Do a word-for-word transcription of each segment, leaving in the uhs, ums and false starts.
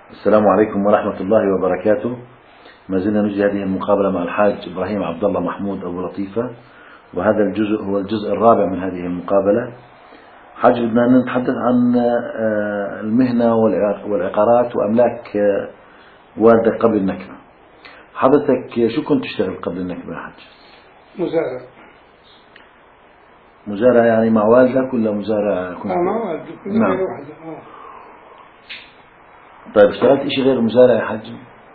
السلام عليكم ورحمة الله وبركاته. ما زلنا نجري هذه المقابلة مع الحاج إبراهيم عبد الله محمود أبو لطيفة، وهذا الجزء هو الجزء الرابع من هذه المقابلة. حاج، بدنا نتحدث عن المهنة والعقارات وأملاك والدك قبل النكبة. حضرتك شو كنت تشتغل قبل النكبة يا حاج؟ مزارع. مزارع يعني مع والدك ولا مزارع كنت؟ اه مع والدي كنا نعم. غير واحدة. اه طيب اشتغلت إشي غير مزارع يا حاج؟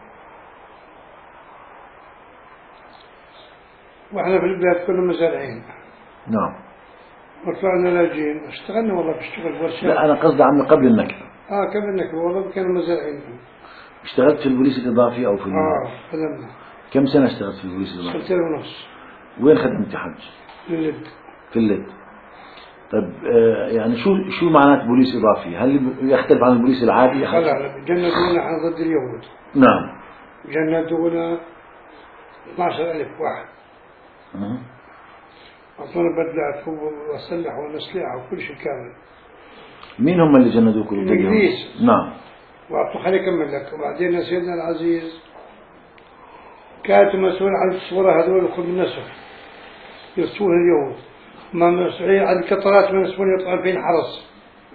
واحنا في البلاد كنا مزارعين. نعم. وطلعنا لاجئين، اشتغلنا والله بشتغل بورشات. لا أنا قصدي عمي قبل النكبة. اه قبل النكبة والله كانوا مزارعين. اشتغلت في البوليس الإضافي أو في اه خدمنا. كم سنة اشتغلت في البوليس الإضافي؟ سنتين ونص. وين خدمت يا حاج؟ في اللد. في اللد. طيب آه يعني شو شو معنات بوليس إضافي؟ هل يختلف عن البوليس العادي يا حاج؟ لا لا جندونا احنا ضد اليهود. نعم. جندونا اثناشر ألف واحد. أه. أعطونا بدلات وأسلحة ونسلحة وكل شيء كامل. مين هم اللي جندوكم؟ الإنجليز. نعم. وأعطوا خليني أكمل لك. وبعدين سيدنا العزيز كانت مسؤول عن الصورة هذول يخرج النسخ يرسلون اليهود، ما مسؤولين عن القطارات ما مسؤولين يطلعون فين حرس،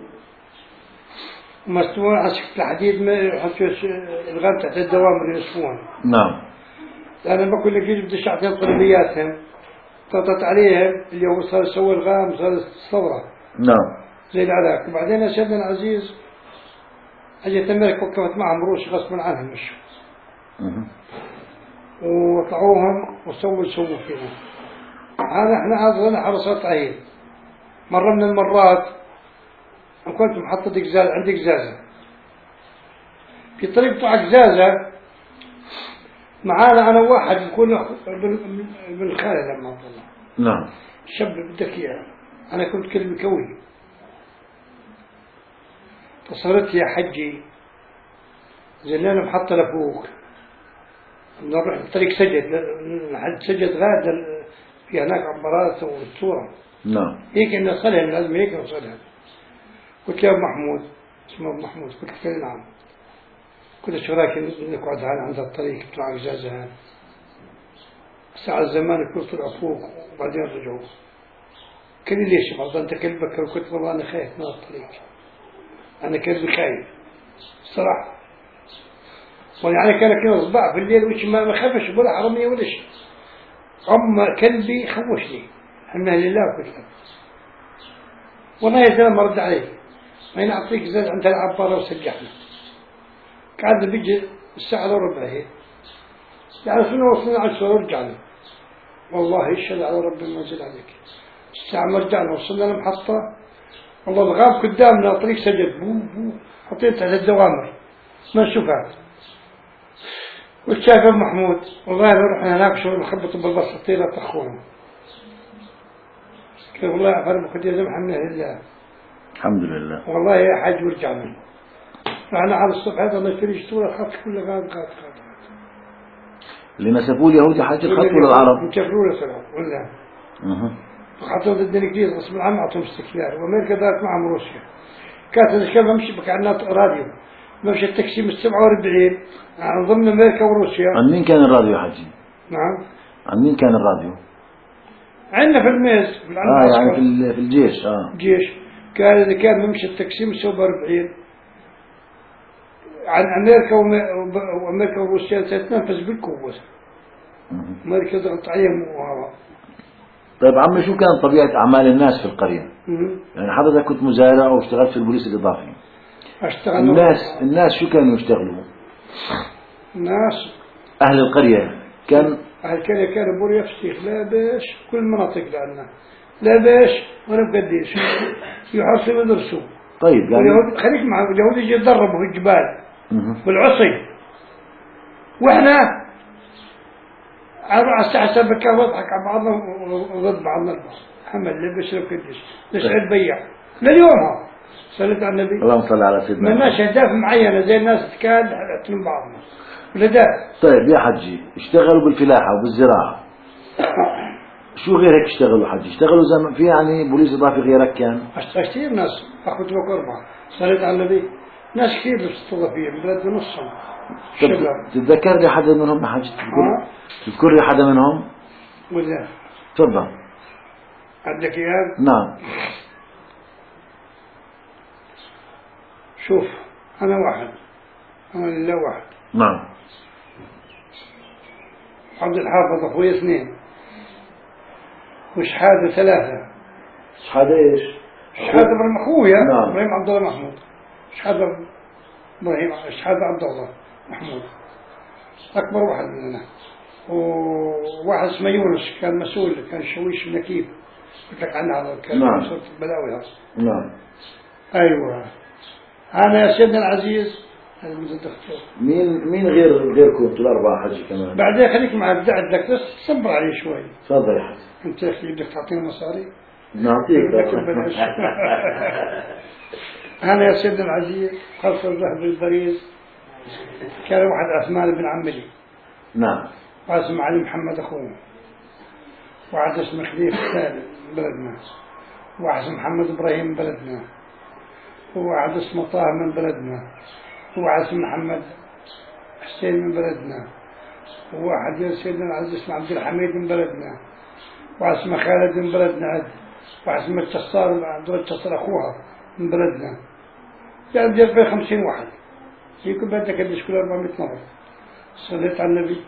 مسؤولين عن سكة الحديد ما يحطوا الغام تحت الدوامر ينسفون. نعم. أنا بقول لك يجب تشعتين طلبياتهم طلعت عليهم اليهود صار يسوي الغام صار الثورة. نعم. زي العراق. وبعدين سيدنا العزيز أجت أمريكا وقفت معهم روس غصبا عنهم مشوا. أه. وطلعوهم وسووا يسووا فيهم. هذا احنا عاطلنا حرصات عين. مرة من المرات كنت محطة قزاز عندي قزازة في طريق طلع قزازة معانا أنا واحد يكون من خالد لما طلع. نعم. شاب بدك إياه. أنا كنت كلمة كوي. تصرت يا حجي زلنا محطة لفوق نروح طريق سجد لحد سجد غاد في هناك عبارات والصورة. نعم. هيك إنه صلهم لازم هيك نصلهم. قلت له محمود اسمه محمود قلت له نعم. قلت شو رايك نقعد عند الطريق طلع إجازة هان ساعة الزمان يكون طلعوا فوق وبعدين رجعوا. قال لي ليش بعض أنت كلبك؟ وقلت والله أنا خايف من الطريق، أنا كلبي خايف صراحة. يعني كان كذا صباع في الليل وش ما خافش ولا حرمية ولا شيء. أما كلبي خوشني حماه لله وكذا. والله يا زلمة ما رد عليه. ما ينعطيك زاد عند العبارة وسجحنا. قعدنا بيجي الساعة وربع هي. يعني سنة وصلنا عشرة ورجعنا. والله يشهد على ربي ما زل عليك. الساعة ما رجعنا وصلنا المحطة. والله الغاب قدامنا طريق سجد بو بو حطيت على الدوامر ما نشوفها. قلت شايف يا محمود والله لو رحنا هناك شو نخبط بالبساطيلة تخونه. قال والله يا فرمك قد يزم حمله لله. الحمد لله. والله يا حاج ورجعنا. رحنا على الصبح هذا ما يشتري يشتري الخط كله غاد غاد غاد. اللي نسبوه اليهود حاج الخط ولا العرب؟ مكفروا له سلام ولا. اها. حطوا ضد الانجليز غصب عنهم اعطوهم استقلال وامريكا دارت معهم روسيا. كانت الاشكال ممشي بكعنات راديو. ممشي التقسيم السبعة وأربعين عن ضمن أمريكا وروسيا. عن مين كان الراديو يا حاجي؟ نعم. عن مين كان الراديو؟ عندنا في الميز في اه يعني في في الجيش. اه الجيش كان إذا كان ممشي التقسيم السبعة وأربعين عن أمريكا وأمريكا وروسيا تتنفذ بالقوة. أمريكا ضغط عليهم وهذا. طيب عمي شو كانت طبيعة أعمال الناس في القرية؟ مم. يعني حضرتك كنت مزارع واشتغلت في البوليس الإضافي. أشتغل الناس الناس شو كانوا يشتغلوا؟ الناس أهل القرية كان أهل القرية كانوا بور يفسيخ لا باش كل المناطق لنا لا باش ولا بقديش يحصلوا يدرسوا. طيب يعني خليك معه اليهود يجي يتدربوا في الجبال بالعصي واحنا على الساعة سبعة كان وضحك على بعضنا وضد بعضنا البعض. محمد لا بشرب قديش نسعد بيع لليوم ها صليت على النبي. اللهم صل على سيدنا. ما الناس أهداف معينة زي الناس تكاد يحترم بعضنا ولا. طيب يا حجي اشتغلوا بالفلاحة وبالزراعة. شو غير هيك اشتغلوا حجي؟ اشتغلوا زي في يعني بوليس إضافي غيرك كان؟ كثير ناس أخذت بقربة صليت على النبي. ناس كثير بتستضيف فيها بلاد نصهم. تتذكر لي حدا منهم يا حاج؟ تذكر تذكر لي حدا منهم؟ ولا تفضل. عندك إياه؟ نعم. شوف أنا واحد، أنا لله واحد. نعم. عبد الحافظ أخوي اثنين، وشحادة ثلاثة. شحادة إيش؟ شحادة إبراهيم أخويا. نعم. إبراهيم عبد الله محمود. شحادة إبراهيم، شحادة عبد الله محمود أكبر واحد مننا. وواحد اسمه يونس كان مسؤول، كان شويش النكيب قلت لك عنه هذا، كان نعم. مسؤول البلاوي هذا. نعم. أيوة. أنا يا سيدنا العزيز مين مين غير غيركم انتوا الأربعة حجي كمان؟ بعدين خليك مع بدك بس صبر علي شوي. تفضل يا حاج. أنت يا أخي بدك تعطيني مصاري؟ نعطيك. أنا يا سيدنا العزيز خلص الذهب البريز كان واحد عثمان بن عمي. نعم. واحد اسمه علي محمد أخوه، واحد اسمه خليف سالم من بلدنا، واحد اسمه محمد إبراهيم من بلدنا، وواحد اسمه طه من بلدنا، وواحد اسمه محمد حسين من بلدنا، وواحد يا سيدنا العزيز اسمه عبد الحميد من بلدنا، واحد اسمه خالد من بلدنا عد، واحد اسمه التصار عبد التصار أخوها من بلدنا. يعني بدي أربعين خمسين واحد، يمكن بدك قديش كل أربعمائة نفر. صليت على النبي.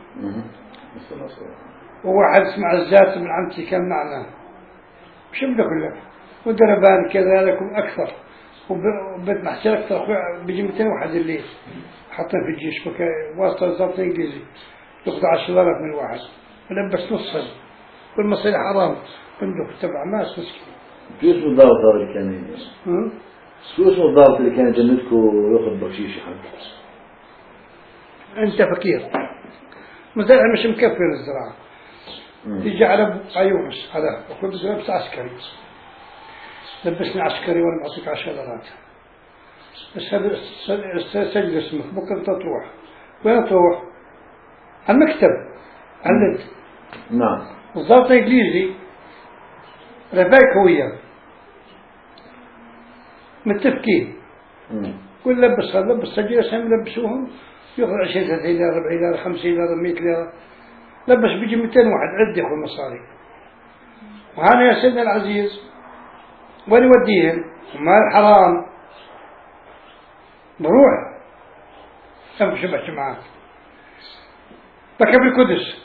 وواحد اسمه عزات من عمتي كان معنا، مش بدي أقول لك، ودربان كذلك وأكثر، وبيت محسن أكثر أخوي بيجي مئتين واحد الليل حاطين في الجيش واسطة ضابط إنجليزي يأخذ عشر دولار من الواحد ولبس نص والمصاري حرام بندق تبع ناس مسكين. شو اسمه الضابط هذا اللي كان؟ شو اسمه الضابط اللي كان جنتكم ويأخذ بخشيش يا حاج؟ أنت فقير مزارع مش مكفي الزراعة. تيجي على عيونس هذا وكل لبس عسكري، لبسني عسكري وأنا بعطيك عشر دولارات بس هذا سجل اسمك بكرة تروح. وين تروح؟ على المكتب على الند. نعم. الضابط الإنجليزي رفاق وياه متفقين، كل لبس هذا لبس سجل اسم لبسوهم يأخذ عشرين ثلاثين ليرة أربعين ليرة خمسين ليرة مئة ليرة، لبس بيجي مئتين واحد عد يأخذ مصاري. وهذا يا سيدنا العزيز وين يوديهم؟ مال حرام. بروح امشي بحكي معاك بكى بالقدس،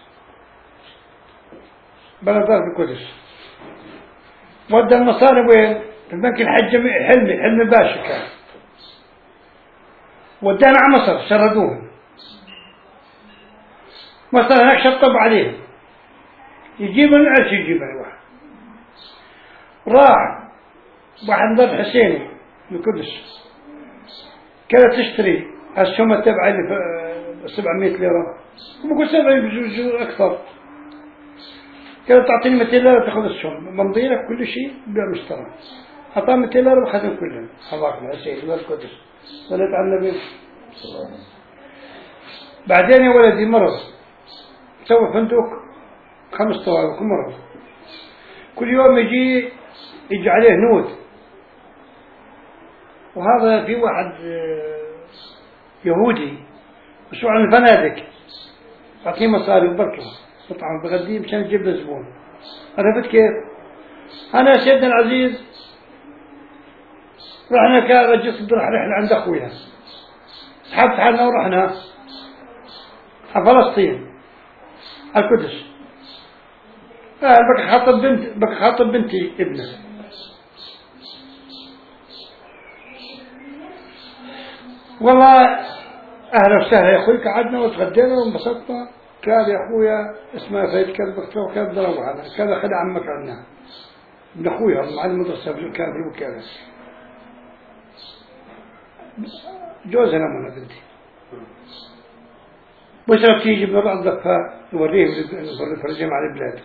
بلدات بالقدس. ودى المصاري وين؟ في البنك الحج حلمي حلمي باشا كان، ودانا على مصر شردوهم. مصر هناك شطب عليهم يجيبوا العرش يجيبوا واحد. راح واحد ضرب حسيني من القدس كانت تشتري السمة تبع اللي سبعمائة ليرة وبقول سبعين بجوز أكثر، كانت تعطيني مئتين ليرة تأخذ السم بمضي لك كل شيء بيع مشترى. أعطاني مئتين ليرة وخذهم كلهم. حضاك الحسين من القدس صليت على النبي. بعدين يا ولدي مرض سوى فندق خمس طوابق ومرض، كل يوم يجي يجي عليه نود. وهذا في واحد يهودي مسؤول عن الفنادق أعطيه مصاري وبركة طبعا بغديه مشان يجيب له زبون. عرفت كيف؟ أنا يا سيدنا العزيز رحنا كرجل راح رحلة عند أخويا، سحبت حالنا ورحنا على فلسطين على القدس. آه بك خاطب بنت بك خاطب بنتي ابنه. والله أهلا وسهلا يا أخوي، قعدنا وتغدينا وانبسطنا. قال يا أخويا اسمه سيد كذبك تو كذب ضرب على كذا خد عمك عنا ابن أخويا مع المدرسة كان في الوكالة جوزها لما بنتي بشرة تيجي من بعض الضفاء نوريه نفرجهم على البلاد.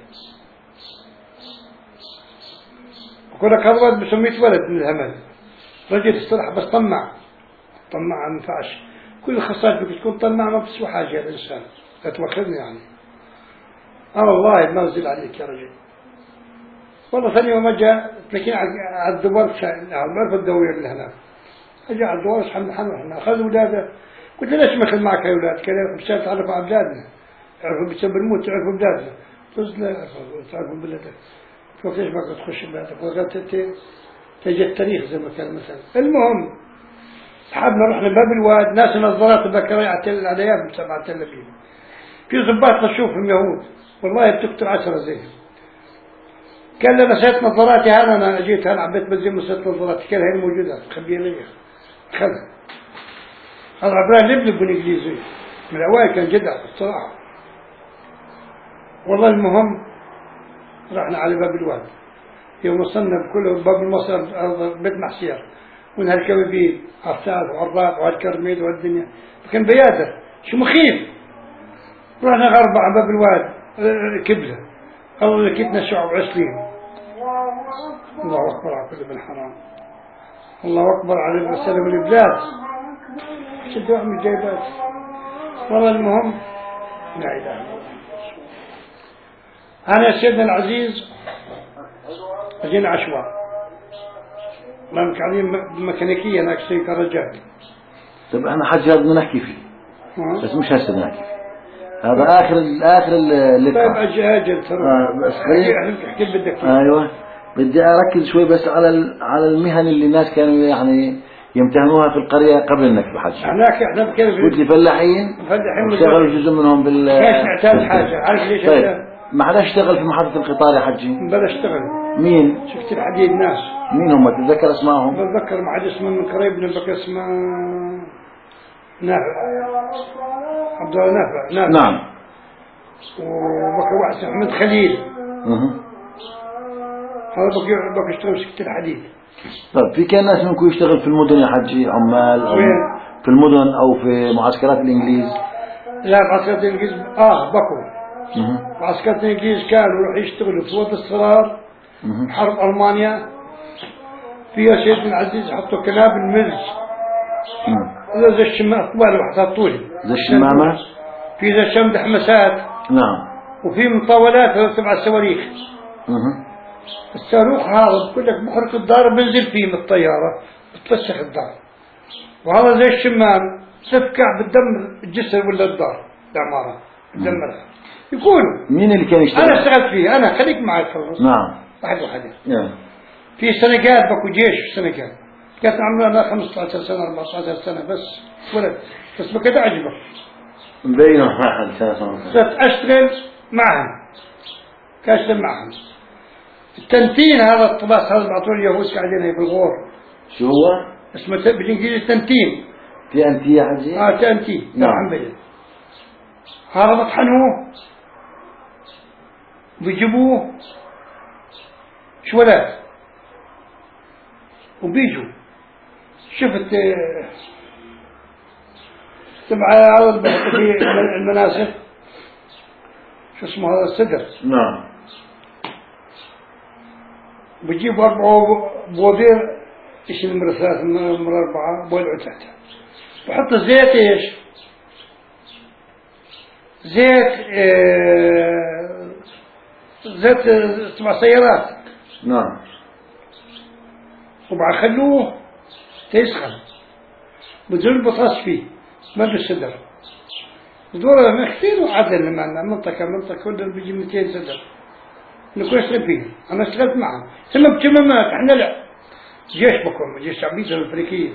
وكل كذبت بسمية ولد من الهمل رجل الصراحة بس طمع طمع ما ينفعش. كل الخصائص بدك تكون طماع ما بتسوى حاجة يا الإنسان لا توخذني يعني. أنا والله ما أنزل عليك يا رجل. والله ثاني يوم جاء تلاقين على الدوار ما عرف الدوير اللي هناك أجي على الدوار محمد محمد أخذ أولاده، قلت له ليش ما أخذ معك يا أولاد؟ قال لي مشان تعرفوا على أولادنا، تعرفوا بسبب الموت تعرفوا أولادنا. قلت لا تعرفوا بلادك. قلت ليش ما تخش بلادك؟ وقلت تجي التاريخ زي ما كان مثلا. المهم سحبنا رحنا باب الواد، ناس نظارات البكرية على تل العليات بسبعة تل أبيب. في ضباط نشوفهم يهود والله بتقتل عشرة زيهم. قال لي نسيت نظاراتي هذا، أنا جيت هلا عبيت بنزين نسيت نظاراتي. قال هي موجودة خبيها لي. خذها. هذا عبران لبلب بالإنجليزي من الأوائل كان جدع الصراحة. والله المهم رحنا على باب الواد. يوم وصلنا بكل باب المصر بيت محسير ونهالكوي بيه عفاف وعراب وهالكرميد والدنيا كان بيادة شو مخيف. رحنا غربة على باب الواد كبلة الله لقيتنا شعب عسلين. الله أكبر على كل ابن حرام. الله أكبر على الرسالة والإبلاد شدوا عم الجايبات. والله المهم لا إله إلا الله. أنا سيدنا العزيز أجينا عشوار ما مكعلين ميكانيكية هناك شيء كرجال. طيب احنا حج هذا بدنا نحكي فيه أه. بس مش هسه نحكي فيه. هذا آخر آخر اللقاء. طيب أجي أجل ترى. آه بس خلينا احكي بدك. أيوة بدي أركز شوي بس على على المهن اللي الناس كانوا يعني يمتهنوها في القرية قبل انك بحج. هناك احنا بكيف قلت لي فلاحين فلاحين اشتغلوا جزء منهم بال ليش نعتاد حاجة عارف ليش؟ طيب ما حدا اشتغل في محطة القطار يا حجي؟ بدا اشتغل. مين؟ شفت الحديد ناس. مين هم تتذكر اسمائهم؟ بتذكر ما حد اسمه من قريب من بك اسمه نافع عبد الله نافع نافع نعم. وبكى واحد اسمه محمد خليل. اها هذا بكى بكى يشتغل شفت الحديد. طيب في كان ناس منكم يشتغل في المدن يا حجي عمال أو وين؟ في المدن او في معسكرات الانجليز؟ لا معسكرات الانجليز اه بكوا. اها معسكرات الانجليز كانوا يروحوا يشتغلوا في وادي الصرار حرب ألمانيا. فيها سيدنا العزيز حطوا كنابل ملز زي الشمامة طوال وحدها طولي زي الشمامة. في زي شمد حمسات. نعم. وفي مطاولات تبع الصواريخ. اها الصاروخ هذا بقول لك بخرق الدار بنزل فيه من الطيارة بتفسخ الدار. وهذا زي الشمام تفكع بالدم الجسر ولا الدار العمارة تدمرها. يقولوا مين اللي كان يشتغل؟ أنا اشتغلت فيه أنا خليك معي خلص. نعم. واحد واحد. نعم. في سنغال بكو جيش في سنغال كانت عمري أنا خمسة عشر سنة أربعة عشر سنة بس ولد بس ما كنت أعجبه. مبينه واحد سنة. صرت أشتغل معهم كأشتغل معهم. التنتين هذا الطباس هذا بعطوه اليهود قاعدين بالغور. شو هو؟ اسمه بالإنجليزي تنتين. في أنتي يا حجي؟ آه تنتين. نعم. هذا مطحنوه بيجيبوه شولات وبيجوا شفت تبع هذا في المناسك شو اسمه هذا الصدر. نعم. بيجيبوا أربعة بوابير إيش نمرة ثلاثة نمرة أربعة بولعوا تحتها وحط الزيت إيش زيت اه زيت تبع سيارات. نعم. وبعد خلوه تيسخن بدون البطاس فيه ما بالصدر دورة كثير عدل معنا منطقة منطقة كل بيجي مئتين صدر نكون اشتغل فيه. أنا اشتغلت معهم ثم بكمامات احنا لا جيش بكم جيش شعبية الأفريقية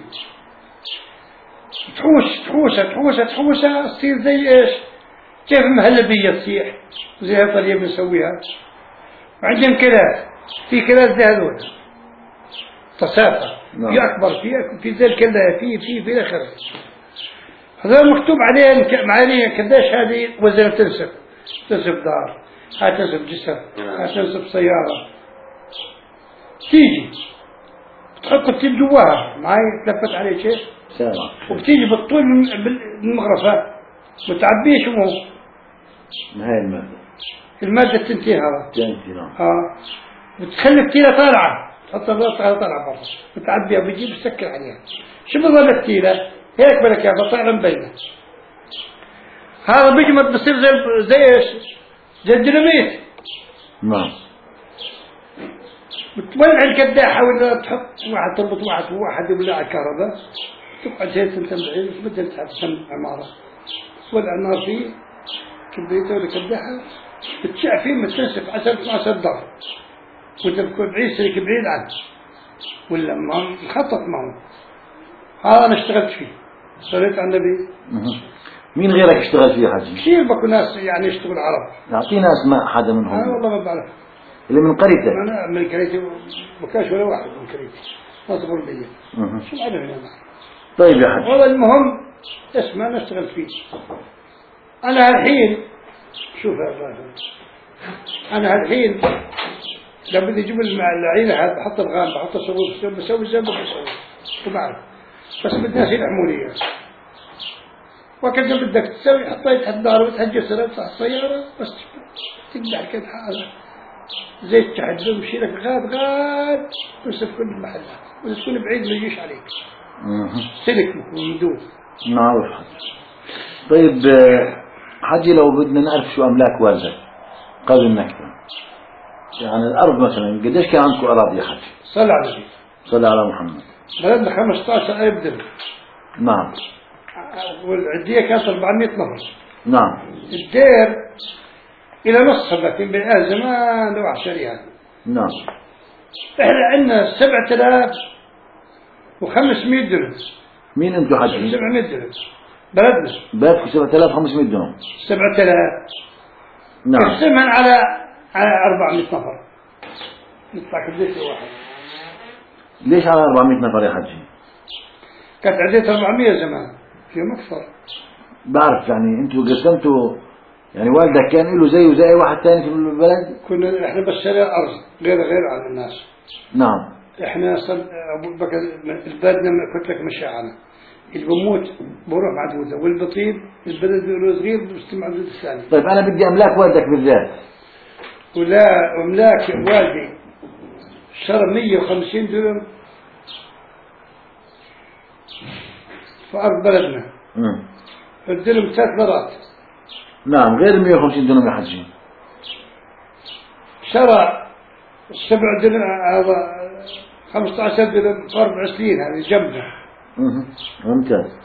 تحوش تحوشة تحوشة تحوشة تصير زي ايش كيف المهلبية تصيح زي هالطريقة بنسويها. وعندهم كلاس في كلاس زي هذول تصافى في أكبر في في زي الكلة في في في آخر هذا مكتوب عليه معاني قديش هذه وزن تنسب تنسب دار هاي تنسب جسر هاي تنسب سيارة تيجي تحط التيل جواها معي تلفت عليه شيء وبتيجي بالطول من المغرفة بتعبيه شو هو هاي المادة المادة التنتين هذا تنتين اه بتخلي التيلة طالعة تحط الراسها طالعة برا بتعبيها بيجيب يسكر عليها شو بظل التيلة هيك بالك يا بطلع مبينة. هذا بيجمد بصير زي زي ايش زي الديناميت. نعم. بتولع الكداحة ولا تحط واحد تربط واحد وواحد يولع الكهرباء تقعد هي تنتم بعيد بدل تحسن عمارة تولع النار فيه كبريته ولا كداحة بتشع فيه متنسف عشر اثناشر دار وانت بتكون بعيد سلك بعيد عنه ولا ما مخطط معه. هذا أنا اشتغلت فيه صليت على النبي. مين غيرك اشتغل فيه حاجي؟ كثير بكو ناس يعني يشتغل عرب. أعطينا أسماء حدا منهم. أنا والله ما بعرف. اللي من قريتك؟ أنا من قريتي ما كانش ولا واحد من قريتي. نصبر بيا. شو العلم هنا؟ طيب يا حاج. والله المهم اسمع أنا اشتغلت فيه. أنا الحين شوف يا الراجل. أنا الحين لما بدي أجيب العينة هذا بحط الغام بحط الصبور بسوي زي ما بسوي. وبعرف. بس بدنا نصير عمولية. وكذا بدك تسوي حطيت الدار وتهجي سرت على السيارة بس تقدر كده حاجة زيت تحدد ومشي لك غاد غاد ويصير كل المحلات وإذا تكون بعيد ما يجيش عليك. سلك ومدود. معروف حاج. طيب حاجي لو بدنا نعرف شو أملاك والدك قبل النكبة يعني الأرض مثلا قديش كان عندكم أراضي يا حاج؟ صلى على النبي. صلى على محمد. بلدنا خمسة عشر ألف درهم. نعم. والعدية كانت أربعمائة نفر. نعم. الدير إلى نص لكن بالآن زمان لو عشر يعني. نعم. إحنا عندنا سبعة آلاف وخمسمائة درهم. مين أنتوا حاجين؟ سبعمائة درهم. بلدنا. بلدكم سبعة آلاف وخمسمائة درهم. سبعة آلاف. نعم. قسمها على على أربعمائة نفر. نطلع كبديت واحد. ليش على أربعمائة نفر يا حاجي؟ كانت عديت أربعمائة زمان. فيهم أكثر. بعرف يعني أنتوا قسمتوا يعني والدك كان له زيه زي أي واحد ثاني في البلد؟ كنا إحنا بس شارع أرض غير غير عن الناس. نعم. إحنا صل أبو بكر البلدنا قلت لك مشاعنا. اللي بموت بروح معدودة والبطيب البلد له صغير بيستمع عدود الثاني. طيب أنا بدي أملاك والدك بالذات. ولا أملاك والدي شرى مية وخمسين درهم في أرض بلدنا. امم. الدرهم ثلاث مرات. نعم غير مية وخمسين درهم يا حجي. شرى سبع درهم هذا خمسة عشر درهم في أربع سنين هذه جنبنا. امم. ممتاز.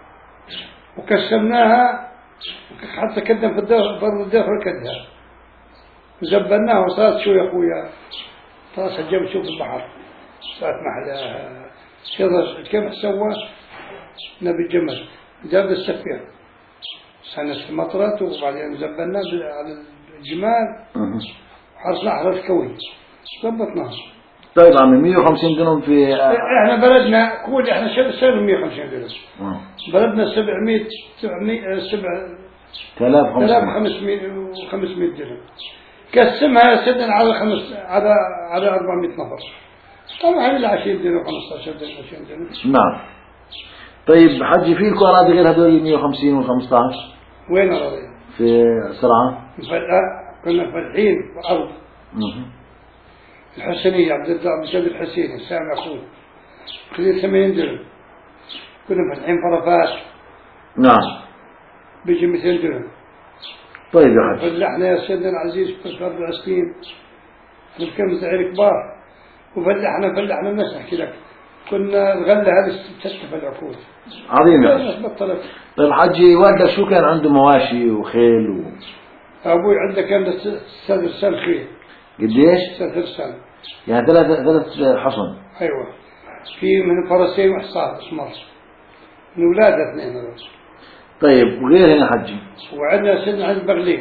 وكسمناها حتى كدنا في الدار برضو الدار كدها. وزبناها وصارت شو يا أخويا خلاص الجو شوف البحر صارت محلاها كذا كيف سوى نبي الجمل جاب السفير سنة مطرت وبعدين زبناه على الجمال حرصنا حرص كوي ضبطناها. طيب عمي مية وخمسين درهم في احنا بلدنا كل احنا شبه سنة مية وخمسين درهم بلدنا سبعمائة سبعمائة سبعة آلاف وخمسمائة درهم قسمها سدنا على خمس على على أربعمائة نفر طبعا على عشرين درهم خمسة عشر درهم عشرين درهم. نعم. طيب حجي في لكم أراضي غير هذول مية وخمسين وخمسة عشر؟ وين أراضي؟ في سرعة. كنا فالحين في أرض. الحسينية عبد الجاد الحسيني سامع أخوه خذي ثمانين درهم. كنا فالحين فرفات. نعم. بيجي مئتين درهم. طيب يا حج. فلحنا يا سيدنا العزيز في أربع سنين. احنا كنا مزعير كبار. وفلحنا فلحنا الناس أحكي لك. كنا الغلة هذه ستة العقود. عظيم يا حج. طيب حجي والدك شو كان عنده مواشي وخيل و... أبوي عنده كان سادر سنة خيل. قديش؟ سادر سنة. يعني ثلاث ثلاث حصن. أيوة. في من فرسين وحصان اسمر. من أولاده اثنين هذول. طيب وغير هنا حجي. وعندنا سيدنا عند برلين.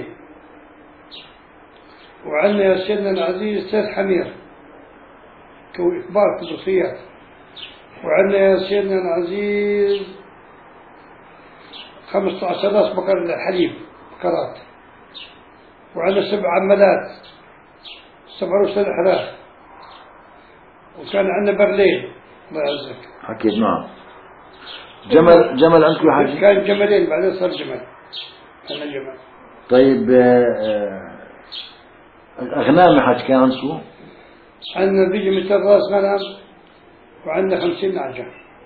وعندنا سيدنا العزيز سيد حمير. كبار كبرصيات. وعندنا يا سيدنا العزيز خمسة عشر راس بقر الحليب بقرات. وعندنا سبع عملات سبع رؤوس الأحراف. وكان عندنا برلين الله يعزك. حكيت نعم. جمل جمل عندكم يا حاج؟ كان جملين بعدين صار جمل. كان جمل. طيب أغنام يا حاج كان عندكم؟ عندنا بيجي مئتين راس غنم وعندنا خمسين نعجة.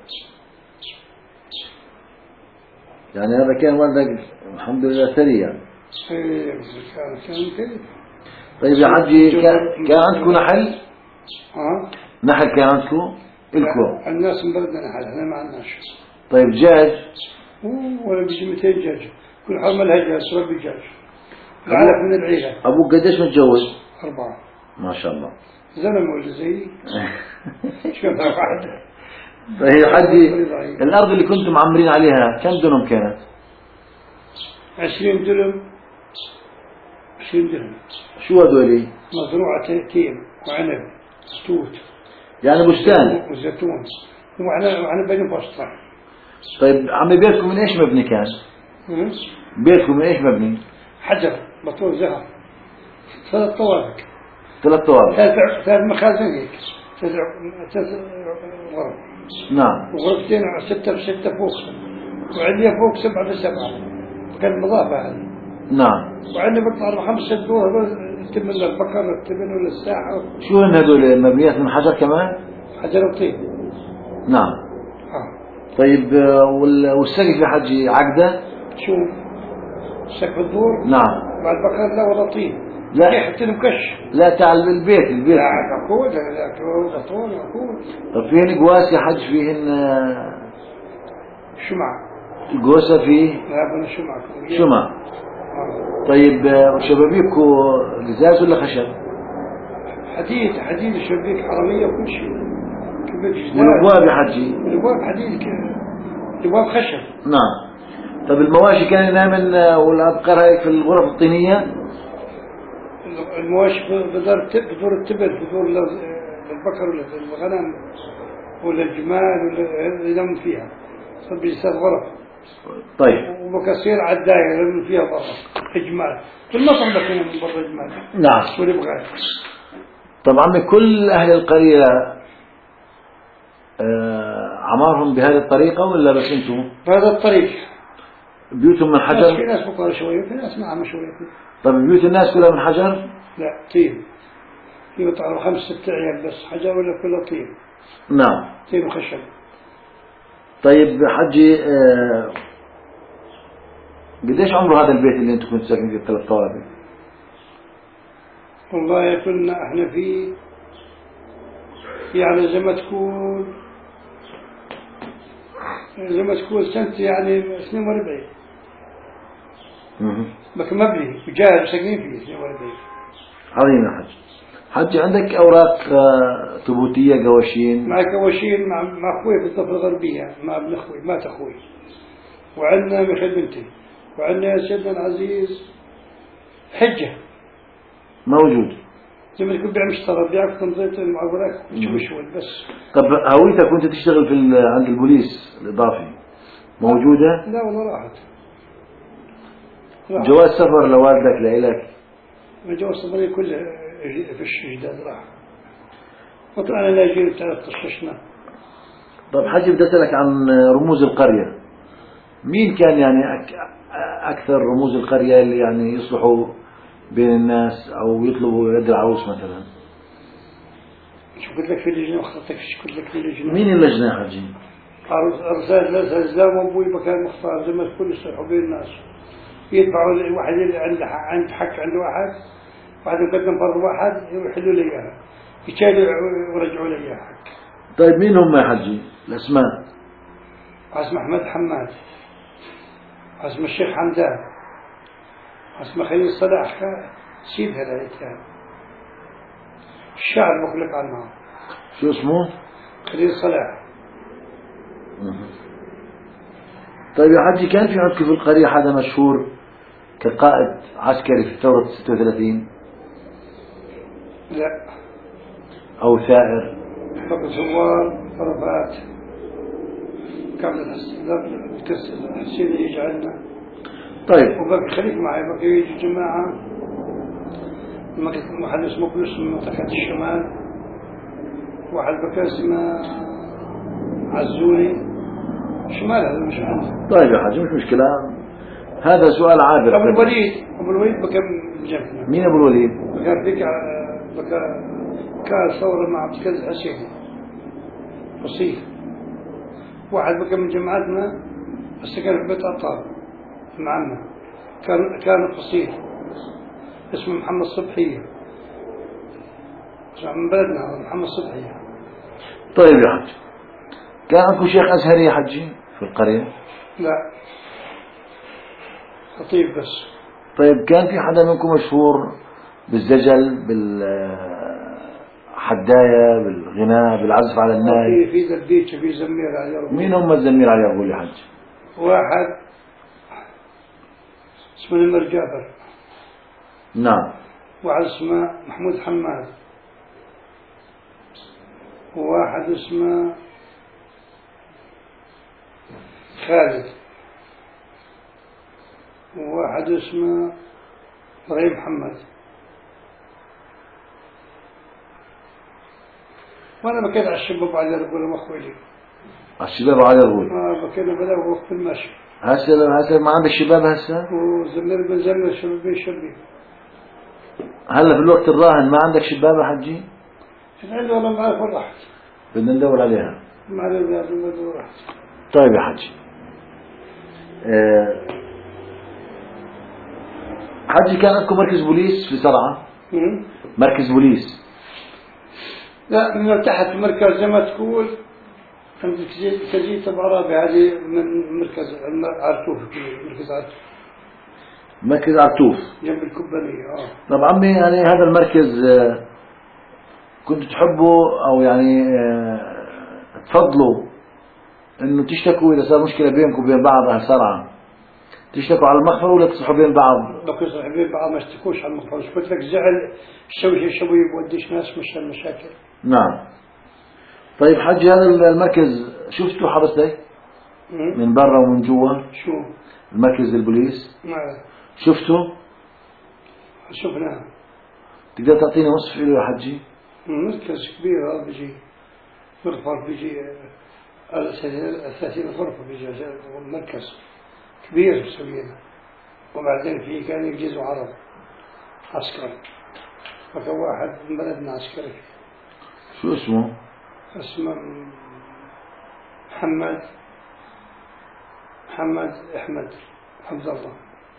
يعني هذا كان والدك الحمد لله ثري يعني. ايه كان كان ثري. طيب يا حجي كان كان عندكم نحل؟ ها؟ نحل كان عندكم؟ إلكم الناس من بلدنا نحل، احنا ما عندناش. طيب دجاج؟ ولا بيجي مئتين دجاج، كل حرمة لها جاج، ربي دجاج. العلف من العيلة. أبوك قديش متجوز؟ أربعة. ما شاء الله. زلمة ولا زيي؟ شو كان واحد. طيب حجي الأرض اللي كنتم معمرين عليها كم دنم كانت؟ عشرين دنم. عشرين دنم. شو هذولي؟ مزروعة تيم وعنب توت. يعني بستان. وزيتون وعنب وعنب بين بسطة. طيب عمي بيتكم من إيش مبني كان؟ بيتكم من إيش مبني؟ حجر بطول زهر. ثلاث طوابق. ثلاث طوابق. ثلاث ثلاث مخازن هيك. ثلاث ثلاث غرف. نعم. وغرفتين ستة بستة فوق. وعندي فوق سبعة بسبعة. كان مضافة هذه. نعم. وعندنا بطلع خمسة دور تم البقر تبن ولا الساعة. شو هن هذول مبنيات من حجر كمان؟ حجر وطين. نعم. اه. طيب والسقف يا حجي عقدة؟ شو؟ سقف الدور؟ نعم. مع البقر لا ولا طين. لا. حتى مكش. لا تاع البيت البيت. لا عقود لا عقود طول عقود. طب فيهن قواس يا حج فيهن شمع. القوسة فيه؟ لا بنا شمع. شمع. طيب شبابيكو قزاز ولا خشب؟ حديد حديد الشبابيك حرامية وكل شيء. والابواب يا حجي؟ الابواب حديد الابواب خشب. نعم. طب المواشي كان دائما والابقار هيك في الغرف الطينية؟ المواشي بدور بدور التبر بدور البقر ولا الغنم ولا الجمال ولا ينام فيها. صار بيصير غرف. طيب. وبكسير على الدائرة اللي فيها برا إجمال كل ما صعب لكنا من برا إجمال. نعم. شو اللي بغاه؟ طبعا كل أهل القرية آه عمارهم بهذه الطريقة ولا بس أنتم؟ بهذا الطريق. بيوتهم من حجر؟ في ناس بقرة شوية وفي ناس نعم شوية. طيب بيوت الناس كلها من حجر؟ لا طين. في بطعم خمس ست عيال بس حجر ولا كلها طين. نعم. طين وخشب. طيب حجي آه قديش عمره هذا البيت اللي انتم كنتوا ساكنين فيه الثلاث طوابق؟ والله كنا احنا فيه يعني زي ما تكون زي ما تكون سنة يعني اثنين وأربعين. لكن مبني وجاهز ساكنين فيه اثنين وأربعين. عظيم يا حج. حج عندك أوراق ثبوتية قواشين؟ مع قواشين مع مع أخوي في الضفة الغربية مع ابن أخوي مات أخوي. وعندنا مخل بنتي. وعندنا يا سيدنا العزيز حجة موجود. زي ما تقول بيع مشترى بيعك تنظيط المعبرات شوي بس. طب هويتك كنت تشتغل في عند البوليس الإضافي موجودة؟ لا والله راحت. جواز سفر لوالدك لإلك؟ جواز سفري كله في الشجداد راح. وطلعنا لاجئين ثلاث طششنا. طب حجي بدي أسألك عن رموز القرية. مين كان يعني أكثر رموز القرية اللي يعني يصلحوا بين الناس أو يطلبوا يد العروس مثلا؟ شو قلت لك في اللجنة وخطتك شو قلت لك في اللجنة؟ مين اللجنة يا حجي؟ أرسال ناس أزلام وأبوي مكان مختار زي ما تكون يصلحوا بين الناس. يدفعوا واحد اللي عنده عند حق عنده واحد واحد يقدم فرض واحد يحلوا لي إياها يشيلوا ويرجعوا لي إياها حق. طيب مين هم يا حجي؟ الأسماء؟ اسم أحمد حماد. اسم الشيخ حمدان. اسم خليل صلاح سيد هذا كان الشاعر بقول لك عنه. شو اسمه؟ خليل صلاح. طيب يا حجي كان في عندك في القرية حدا مشهور كقائد عسكري في ثورة ستة وثلاثين؟ لا. أو ثائر؟ فقط زوار رفعات كامل الحسين يجعلنا. طيب. وبقي خليك معي بقي يجي جماعة محل اسمه بلوس من منطقة الشمال. واحد بقى اسمه عزوري شمال هذا مش عندي. طيب يا حاج مش مشكلة هذا سؤال عابر. أبو الوليد أبو الوليد بقى جنبنا. مين أبو الوليد؟ بقى فيك بقى كان ثورة مع عبد الكريم الحسيني وصيف. واحد بقى من جماعتنا بس كان في بيت أطار معنا كان كان قصير اسمه محمد صبحية. من بلدنا محمد صبحي. طيب يا حج، كان عندكم شيخ أزهري يا حجي في القرية؟ لا، خطيب بس. طيب كان في حدا منكم مشهور بالزجل، بالحداية، بالغناء، بالعزف على الناي؟ في في دبيتش، في زمير على يرغول. مين هم الزمير على يرغول يا حج؟ واحد اسمه نمر جابر. نعم. واحد اسمه محمود حماد. وواحد اسمه خالد. وواحد اسمه إبراهيم محمد. وأنا بكيت على الشباب على يرغول وأخوي. على الشباب على يرغول؟ آه بكينا بدأ وقت المشي. هسه هسه ما عندك شباب هسه؟ وزمير بن زمير شبابين شبي. هلا في الوقت الراهن ما عندك شباب يا حجي؟ عندي والله ما أعرف وين رحت. بدنا ندور عليها. ما أعرف وين رحت. طيب يا حجي، أه حجي كان عندكم مركز بوليس في زرعة؟ مركز بوليس؟ لا، من تحت مركز زي ما تقول عند كزيت بعرابي، هذه من مركز عرتوف، مركز عرتوف. مركز عرتوف جنب الكبانية. اه طب عمي، يعني هذا المركز آه كنت تحبوا او يعني آه تفضلوا انه تشتكوا اذا صار مشكلة بينكم وبين بعض اهل سرعة، تشتكوا على المخفر ولا تصلحوا بين بعض؟ لو كنت بين بعض ما اشتكوش على المخفر، قلت لك زعل الشوي الشوي بوديش ناس مش المشاكل. نعم. طيب حجي، هذا المركز شفته حضرتك من برا ومن جوا؟ شو المركز البوليس؟ نعم شفته؟ شفناه. تقدر تعطيني وصف له يا حجي؟ مركز كبير، هذا بيجي غرفة، بيجي ثلاثين غرفة، بيجي مركز كبير مسوينه. وبعدين في كان يجيزوا عرب عسكري، فكان واحد من بلدنا عسكري. شو اسمه؟ اسمه محمد محمد أحمد عبد الله.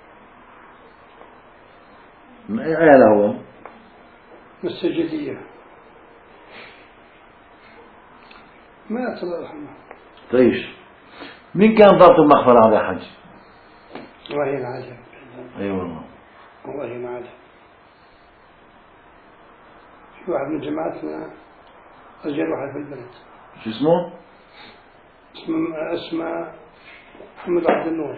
من أي عيلة هو؟ من السجدية. مات الله يرحمه. طيب مين كان ضابط المخفر هذا يا حج؟ والله ينعاد. اي والله. والله ينعاد. في واحد من جماعتنا رجال واحد في البلد. شو اسمه؟ اسمه اسمه محمد عبد النور.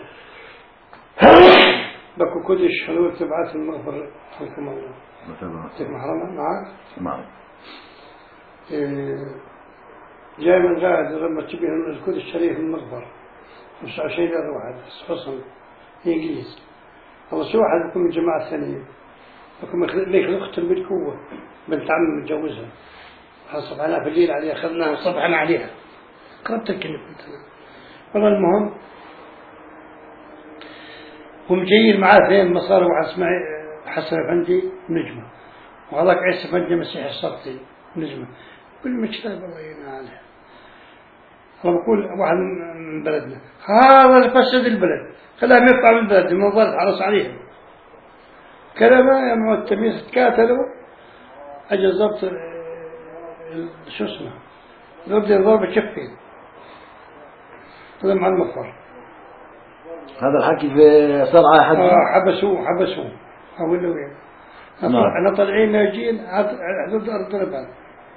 بكو كدش حلول تبعات المغفر حلكم الله. مثلا. تك محرمة معك؟ معك. إيه جاي من قاعد لما تبيه الكود الشريف من المغفر مش عشان هذا واحد حصن إنجليز. الله شو واحد بكون من جماعة ثانية بكون ليك الأخت بالقوة بنت عم متجوزها حصب عليها في الليل عليها أخذناها صبحنا عليها قربت الكلمة بنتنا. والله المهم هم جايين معاه فين مصاري واحد اسمه حسن أفندي نجمة وهذاك عيسى أفندي مسيح الصبتي نجمة. كل مشكلة والله ينعالها. أنا بقول واحد من بلدنا هذا اللي فسد البلد خلاهم يطلع من البلد المنظر حرص عليهم كلمة يا معتمين تكاتلوا أجل ضبط شو اسمه ضرب الضرب شفين هذا مع المغفر. هذا الحكي في صرعة يا حج؟ آه حبسوه حبسوه أقول له وين احنا طالعين ناجين حدود أرض ربان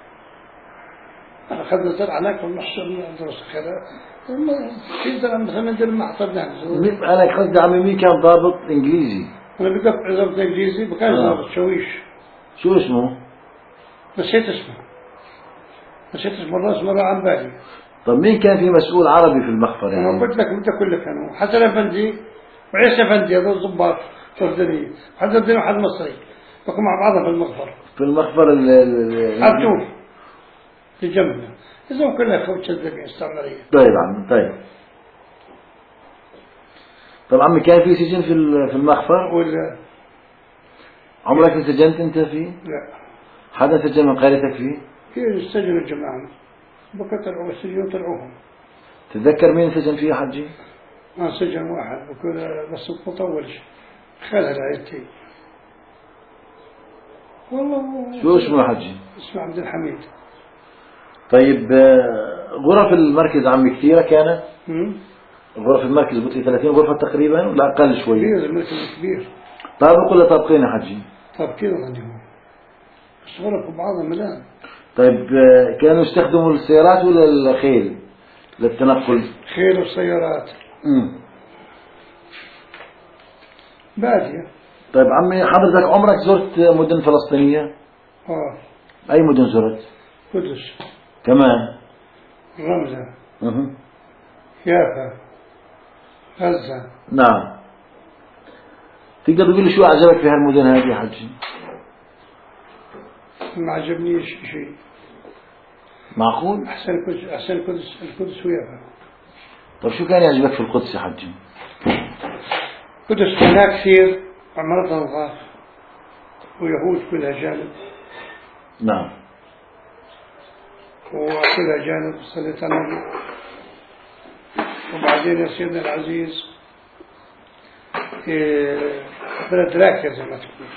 أخذنا زرع هناك ونحصر ندرس كذا في زرع مثلا ندير معطرنا. أنا قصدي عمي مين كان ضابط إنجليزي؟ أنا بدأت ضابط إنجليزي بكان ضابط شويش. شو اسمه؟ نسيت اسمه نسيت اسمه الراس مرة عن بالي. طب مين كان في مسؤول عربي في المخفر يعني؟ أنا قلت لك أنت كلك كانوا حسن أفندي وعيسى أفندي هذول ضباط شردني حسن أفندي واحد مصري بكون مع بعضهم في المخفر. في المخفر ال عرتوف في جنبنا إذا كلها خوت شذبين استعمارية. طيب عمي طيب. طب عمي كان في سجن في في المخفر؟ ولا عمرك انسجنت أنت فيه؟ لا. حدا سجن من قريتك فيه؟ في سجن الجماعة بكرة طلعوا السجن طلعوهم. تتذكر مين سجن فيه حجي؟ ما سجن واحد بكرة بس مطولش خلها العيلتي والله شو اسمه يا حجي؟ اسمه عبد الحميد. طيب غرف المركز عمي كثيرة كانت؟ امم غرف المركز قلت لي ثلاثين غرفة تقريبا ولا أقل شوي؟ كبير، المركز كبير. طابق ولا طابقين يا حجي؟ طابقين عندهم، بس غرف بعضها ملان. طيب كانوا يستخدموا السيارات ولا الخيل للتنقل؟ خيل وسيارات. امم بادية. طيب عمي حضرتك عمرك زرت مدن فلسطينية؟ اه. أي مدن زرت؟ قدس. كمان؟ رمزة. اها. يافا. غزة. نعم. تقدر تقول لي شو أعجبك في هالمدن هذه يا حجي؟ ما عجبنيش شيء. معقول؟ أحسن القدس، أحسن القدس القدس ويافا. طيب شو كان يعجبك في القدس يا حجي؟ قدس هناك كثير عمارات نظاف ويهود كلها جانب. نعم. وكلها جانب صليت على النبي. وبعدين يا سيدنا العزيز إيه بلد راكية زي ما تقول.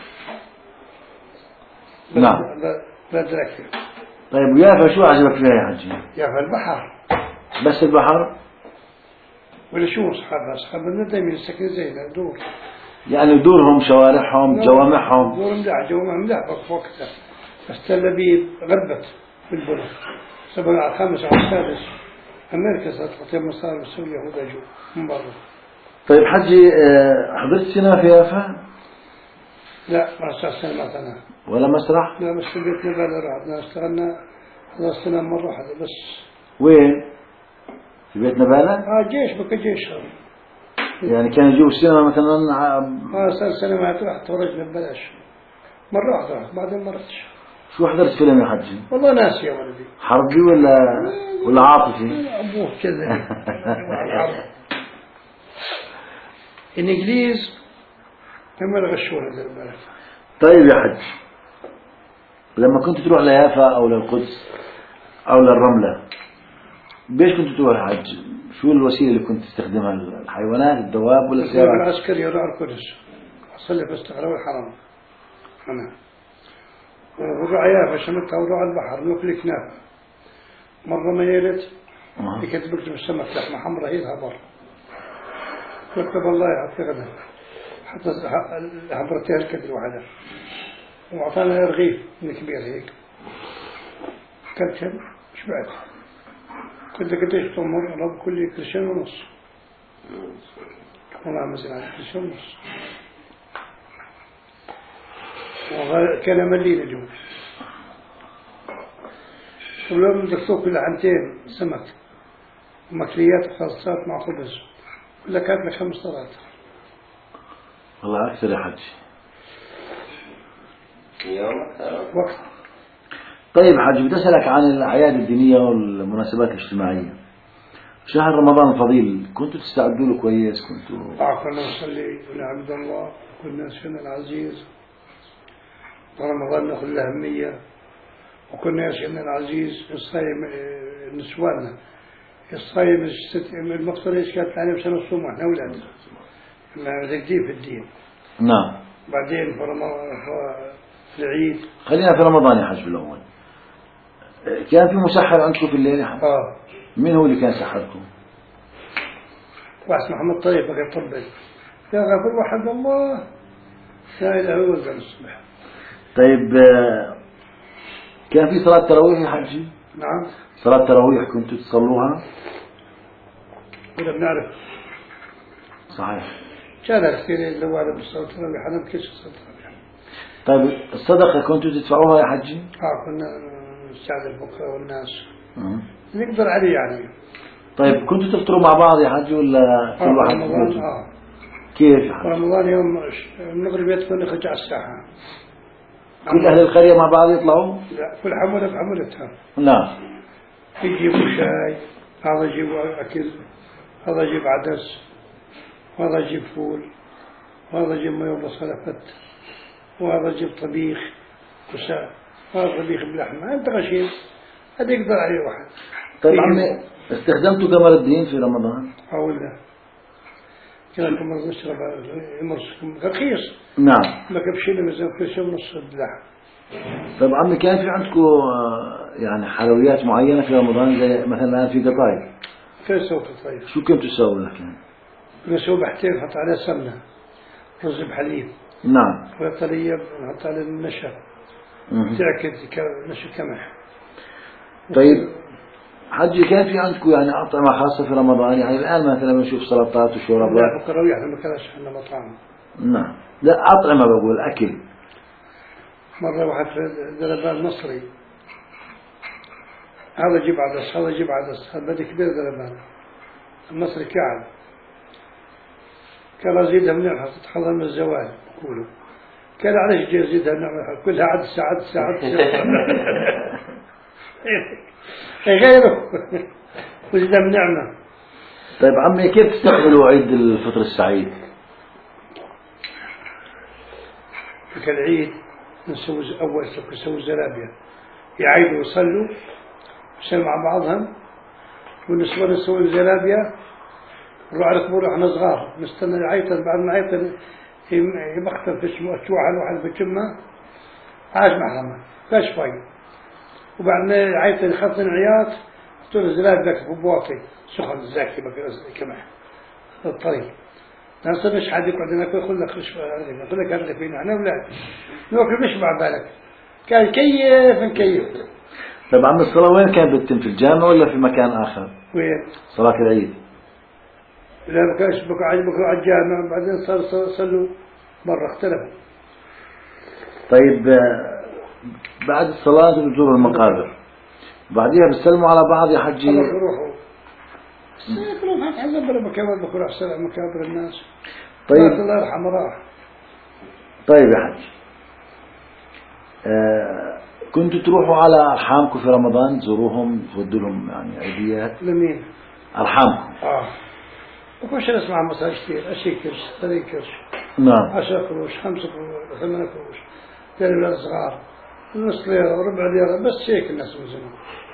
نعم. بلد راكية. طيب ويافا شو عجبك فيها يا حجي؟ يافا البحر. بس البحر؟ ولا شو أصحابها؟ أصحابنا دايما ساكنين زينا دور. يعني دورهم شوارعهم جوامعهم؟ دور ملاح، جوامع ملاح وقتها. بس تل أبيب غربت بالبلد. سبعة على الخامس على السادس أمريكا صارت تعطي مصاري بسوي يهود أجوا من برا. طيب حجي حضرت سينما في يافا؟ لا ما صار سينما مثلا. ولا مسرح؟ لا بس في بيتنا بلا رحنا اشتغلنا خلصنا مرة واحدة بس. وين؟ في بيت نبالة؟ اه جيش بك جيش. يعني كان يجوا السينما مثلا؟ اه صار سينما راح تفرجنا ببلاش. مرة واحدة راح بعدين ما رحتش. شو حضرت فيلم يا حجي؟ والله ناسي يا ولدي. حربي ولا ولا عاطفي؟ أبوه كذا. الإنجليز هم اللي غشونا ذا البلد. طيب يا حج، لما كنت تروح ليافا أو للقدس أو للرملة بيش كنت تروح يا حج؟ شو الوسيلة اللي كنت تستخدمها؟ الحيوانات، الدواب ولا السيارات؟ العسكري يروح القدس أصلي في استقرار الحرم أنا وروح يافا شمتها وروح البحر ناكل كنافة. مرة ميلت أه. كنت بكتب السمك لحمة حمراء هي هبر كتب الله يعطي غدا حتى هبرتها الكبير وحدها وأعطانا رغيف من كبير هيك كلتها شبعت. كنت قديش تمر رب كل كرشين ونص والله مثلا كرشين ونص وكان مليل اليوم. ولو بدك تاكل لحمتين سمك ومكليات وخاصات مع خبز كلها كانت لك خمس طرات. والله أكثر يا حج. وقت. طيب حج بدي أسألك عن الأعياد الدينية والمناسبات الاجتماعية. شهر رمضان الفضيل كنتوا تستعدوا له كويس؟ كنتوا آه كنا نصلي ونعبد الله كنا سيدنا العزيز ورمضان ناخذ الأهمية وكنا يا سيدنا العزيز نصايم نسواننا الصايم المقصود ايش كانت عليه بسنة الصوم احنا أولاد ما تجديد في الدين. نعم. بعدين في رمضان في العيد. خلينا في رمضان يا حج بالأول. كان في مسحر عندكم في الليل يا حج؟ اه. مين هو اللي كان سحركم؟ واحد محمد طيب بقى طبل يا غفور وحد الله لا إله إلا الله الصبح. طيب كان في صلاة تراويح يا حجي؟ نعم. صلاة تراويح كنتوا تصلوها؟ ولا بنعرف. صحيح. كان كثير اللي وارد بالصلاة التراويح أنا بكيش الصلاة التراويح. طيب الصدقة كنتوا تدفعوها يا حجي؟ اه كنا نساعد الفقراء والناس. أه. نقدر عليه يعني. طيب كنتوا تفطروا مع بعض يا حجي ولا كل آه واحد رمضان بيته؟ اه. كيف يا حجي؟ رمضان يوم المغرب يدخل نخرج على الساحة. كل أهل القرية مع بعض يطلعوا؟ لا كل حمولة بحمولتها. نعم. يجيبوا شاي هذا يجيبوا أكل هذا يجيب عدس وهذا يجيب فول وهذا يجيب مي وبصلة فت وهذا يجيب طبيخ وساء وهذا طبيخ بلحمة. أنت غشيم هذا يقدر عليه واحد. طيب عمي استخدمتوا قمر الدين في رمضان؟ حاولنا كنا كنا نشرب مرسكم رخيص. نعم. ما كبشينا مزان كل شيء ونص اللحم طيب عمي كان في عندكم يعني حلويات معينة في رمضان زي مثلا الآن في قطايف؟ كيف سوف طيب؟ شو كنتوا تسووا لكن؟ نسوي بحتين نحط عليها سمنة، رز بحليب، نعم. وطرية نحط عليها النشا، مه. تعكد نشا كمح. طيب حجي كان في عندكم يعني أطعمة خاصة في رمضان؟ يعني الآن مثلا بنشوف سلطات وشوربات. لا بكروية احنا ما كناش عندنا مطعم. نعم. لا أطعمة بقول أكل. مرة واحد في ذربان مصري، هذا جيب عدس هذا جيب عدس، هذا بدي كبير ذربان المصري كعب، كان زيدها من نعمة تتحضر من الزوال بقولوا، كان عليش جي زيدها من نعمة كلها عدسة عدسة عدسة غيره وزيدها من نعمة. طيب عمي كيف تستقبلوا عيد الفطر السعيد؟ في العيد نسوي أول شيء نسوي زلابية، يعيدوا ويصلوا يصلوا مع بعضهم، والنسوان نسوي زلابية، نروح على كبور احنا صغار نستنى العيطة، بعد ما عيطة يبختر في الشوحة الواحد بجمة عاش محرمة فاش فاي، وبعد ما العيطة يخطن عياط تقول زلابية ذاك بواطي سخن الزاكي كمان الطريق. ناس مش حد يقعد ناكل يقول لك خش يقول لك هذا فينا احنا اولاد ناكل مش مع بالك كان كيف نكيف. طيب عم الصلاة وين كانت بتتم، في الجامع ولا في مكان آخر؟ وين؟ صلاة العيد. لا ما كانش بقى بقى على الجامع، بعدين صار صلوا مرة اختلف. طيب بعد الصلاة بتزوروا المقابر، بعديها بتسلموا على بعض يا حجي؟ بروحوا كلهم ما تعذب ولا مكابر بكره أحسن مكابر الناس. طيب الله يرحمه راح. طيب يا حج آه كنتوا تروحوا على أرحامكم في رمضان تزوروهم تودوا لهم يعني عيديات؟ لمين؟ أرحامكم. اه وكل نسمع مساج كثير، أشي كرش ثلاثين كرش نعم عشرة قروش خمسة قروش ثمانية قروش للولاد الصغار نص ليرة وربع ليرة بس هيك الناس من زمان.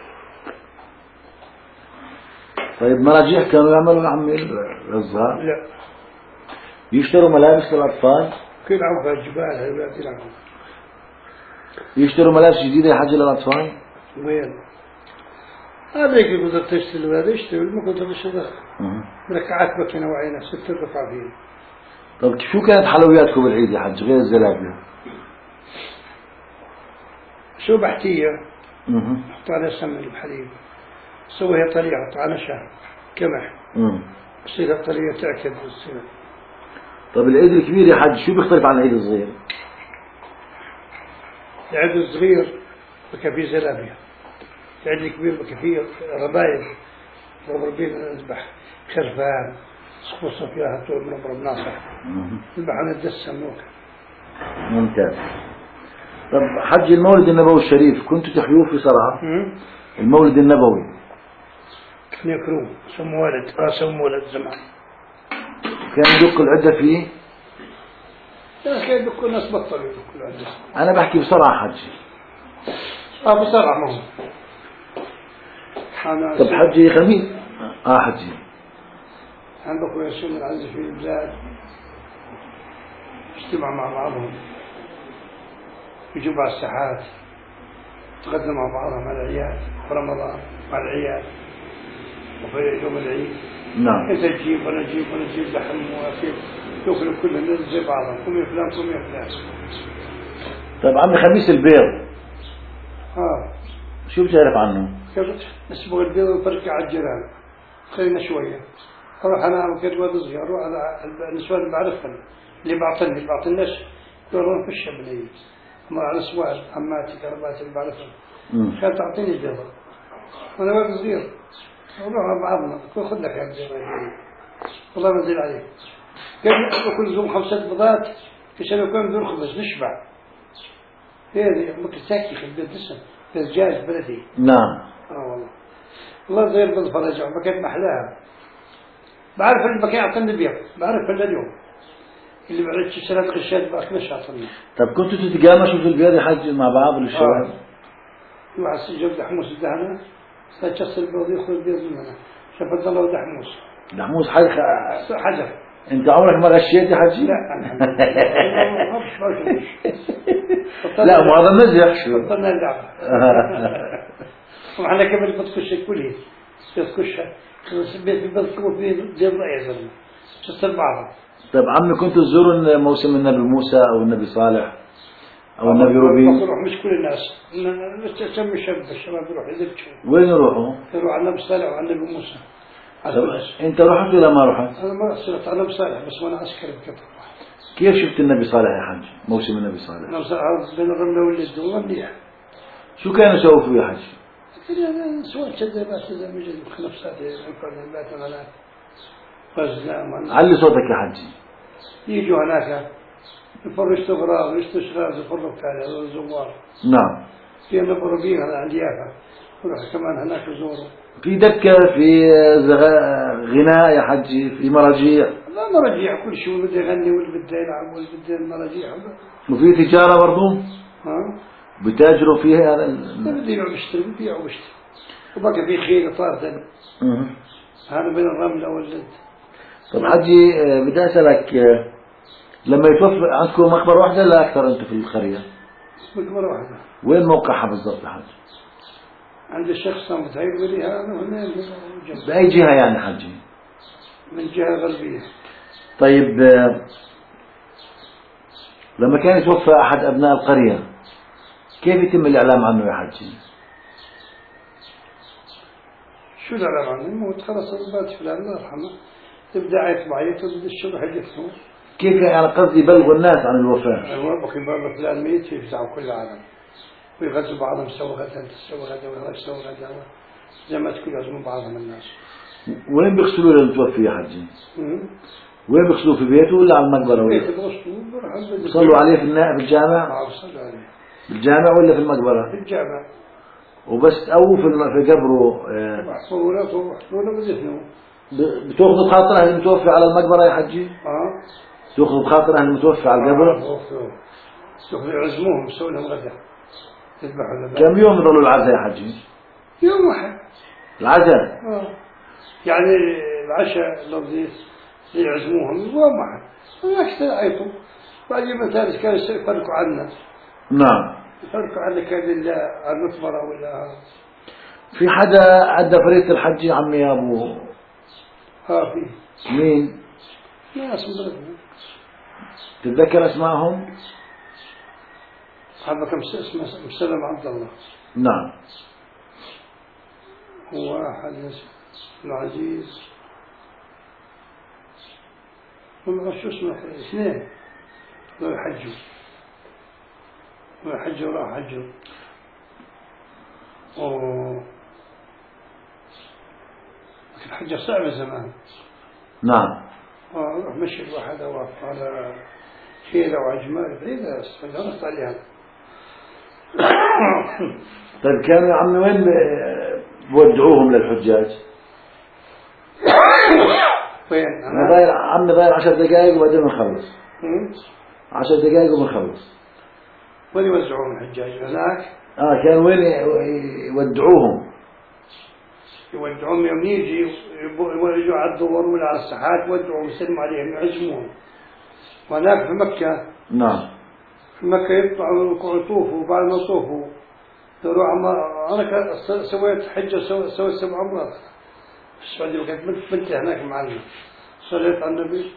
طيب مراجيح كانوا يعملوا لعمي الصغار؟ لا يشتروا ملابس للأطفال؟ يلعبوا في الجبال هالولاد يلعبوا. يشتروا ملابس جديدة يا حجي للأطفال؟ وين؟ هذيك اللي قدرت تشتري الولاد يشتري ما قدرت تشتري مركعات بكينا وعينا ست ركع فيه. طيب شو كانت حلوياتكم بالعيد يا حج غير الزلابية؟ شو بحتية اها حط عليها سمن الحليب، سويها طريقة حط على نشا كمح امم تصير الطريقة تعكد بالسنة. طيب العيد الكبير يا حج شو بيختلف عن العيد الصغير؟ العيد الصغير بكى فيه زلابية، العيد الكبير بكى فيه ربايب ربين نذبح خرفان خصوصا فيها طول من أمر ناصح نذبح عن الدسم موكا. ممتاز. طب حج المولد النبوي الشريف كنتوا تحيوه في صلاة؟ المولد النبوي كان يكروه سمو ولد اه سمو ولد زمان كان يدق العدة فيه؟ لا كان يدق الناس بطلوا يدق العدة. أنا بحكي بسرعة حجي. اه بسرعة ما هو. طب حجي خميس اه حجي عندك ويسون العز في البلاد اجتمع مع بعضهم يجوا على الساحات تغدوا مع بعضهم على العيال في رمضان مع العيال وفي يوم العيد. نعم. انت تجيب وانا اجيب وانا اجيب لحم وكيف ياكلوا كل الناس زي بعضهم قوم يا فلان قوم يا فلان. طيب عمي خميس البيض اه شو بتعرف عنه؟ نسبغ البيض ونفرقع على الجيران خلينا شوية أروح أنا وكيت ولد صغير أروح على النسوان اللي بعرفهم اللي بعطني اللي بعطناش يقولون فش بني أمر على نسوان عماتي كرباتي اللي بعرفهم كانت تعطيني البيضة وأنا ولد صغير نروح مع بعضنا كل خذ لك يا البيضة والله ما نزيل عليك قال كل يوم خمسة بيضات عشان يكون بدون خبز نشبع هذه ممكن ساكي في البيت دسم دجاج بلدي. نعم. اه والله الله زي البيض فرجع ما كانت محلاها بعرف اللي بكي أعطني البيض بعرف كل اليوم اللي بعرف شرات غشات بأكلش أعطني. طب كنتوا تتقامشوا في البيض يا حج مع بعض الشباب؟ في واحد سجل دحموس الدهنة سجل البيض يأخذ البيض مننا شاف الله دحموس دحموس حجر حجر أنت عمرك ما غشيت يا حجي؟ لا أنا ما بش ما بش لا ما هذا مزح شو. بطلنا اللعبة. وإحنا قبل بتكش كله بتكشها بيت بتكون في جبل يا زلمة تصير بعضها. طيب عمي كنتوا تزوروا موسم النبي موسى أو النبي صالح أو النبي روبين؟ بروح مش كل الناس نسمي الشباب الشباب بيروح يذبحوا. وين يروحوا؟ يروح على النبي صالح وعلى النبي موسى. أنت رحت ولا ما رحت؟ أنا ما رحت على النبي صالح بس وأنا عسكري بكبر. كيف شفت النبي صالح يا حاج؟ موسم النبي صالح. النبي صالح بين الرملة واللد ومنيح. شو كانوا يسووا فيه يا حج؟ سواء كذا بس إذا مجد خلف ساعتين يكون بيت هناك فزنا. علي صوتك يا حجي. يجوا هناك يفروا استغراض ويستشغال يفروا كذا الزوار. نعم. في نفر بيه هذا عندي يافا يروح كمان هناك يزوروا. في دكة في غناء يا حجي في مراجيع. لا مراجيع كل شيء واللي بده يغني واللي بده يلعب واللي بده المراجيع. وفي تجارة برضو؟ ها؟ بتاجروا فيها هذا؟ بيبيعوا ويشتروا بيبيعوا ويشتروا. وبقى في خيل طارة. هذا بين الرملة واللد. طب حجي بدي أسألك لما يتوفى عندكم مقبرة واحدة لا أكثر أنتم في القرية؟ مقبرة واحدة. وين موقعها بالضبط يا حج؟ عند الشيخ صامت هاي ولي هذا وهنا بأي جهة يعني حجي؟ من جهة غربية. طيب لما كان يتوفى أحد أبناء القرية كيف يتم الإعلام عنه يا حجي؟ شو الإعلام عنه؟ الموت خلاص البات فلان الله يرحمه تبدأ عيط بعيط وتبدأ الشرح يجفنه. كيف يعني قصدي يبلغوا الناس عن الوفاة؟ أيوة بقي بابا فلان ميت يفزعوا كل العالم ويغزوا بعضهم سووا غدا أنت سووا غدا وهذا سووا غدا زي ما تقول يعزموا بعضهم الناس. وين بيغسلوا للمتوفي يا حجي؟ وين بيغسلوه في بيته ولا على المقبرة؟ بيته بغسلوه بيصلوا عليه في النائب بالجامع؟ اه بيصلوا عليه. بالجامع ولا في المقبرة؟ في الجامع. وبس أو في في قبره بحفروا له بحفروا له بدفنوه. بتاخذوا بخاطر أهل المتوفي على المقبرة يا حجي؟ اه. تاخذوا بخاطر أهل المتوفي على القبر؟ اه تاخذوا يعزموهم يسووا لهم غدا. يذبحوا له. كم يوم يضلوا العزاء يا حجي؟ يوم واحد. العزاء؟ اه. يعني العشاء لو يعزموهم يوم واحد. هناك يعيطوا. بعدين ما ثالث كانوا يفرقوا عنا. نعم. يفرقوا عنا كان لله على المقبرة ولا. في حدا عدى فريق الحج عمي يا ابو؟ ها في. مين؟ ناس من بلدنا. تتذكر اسمائهم؟ هذا كم اسمه مسلم عبد الله. نعم. وواحد اسمه العزيز. هم شو اسمه اثنين. دول حجوا. حجوا راح حجوا. أوه. الحجة صعبة زمان. نعم. روح مشي الواحد واقف على خيلة وعجمال بعيدة استفدت عليها. طيب كانوا يا عمي وين بودعوهم للحجاج؟ وين؟ أنا ضاير عمي ضاير عشر دقائق وبعدين بنخلص. عشر دقائق وبنخلص. وين يوزعون الحجاج هناك؟ آه كان وين يودعوهم؟ يودعوهم يوم يجي يجوا على الدور ولا على الساحات يودعوهم يسلموا عليهم يعزموهم. وهناك في مكة. نعم. في مكة يطلعوا يطوفوا وبعد ما يطوفوا يروح أنا سويت حجة سويت سبع عمرات في السعودية وكانت بنتي هناك معنا صليت على النبي.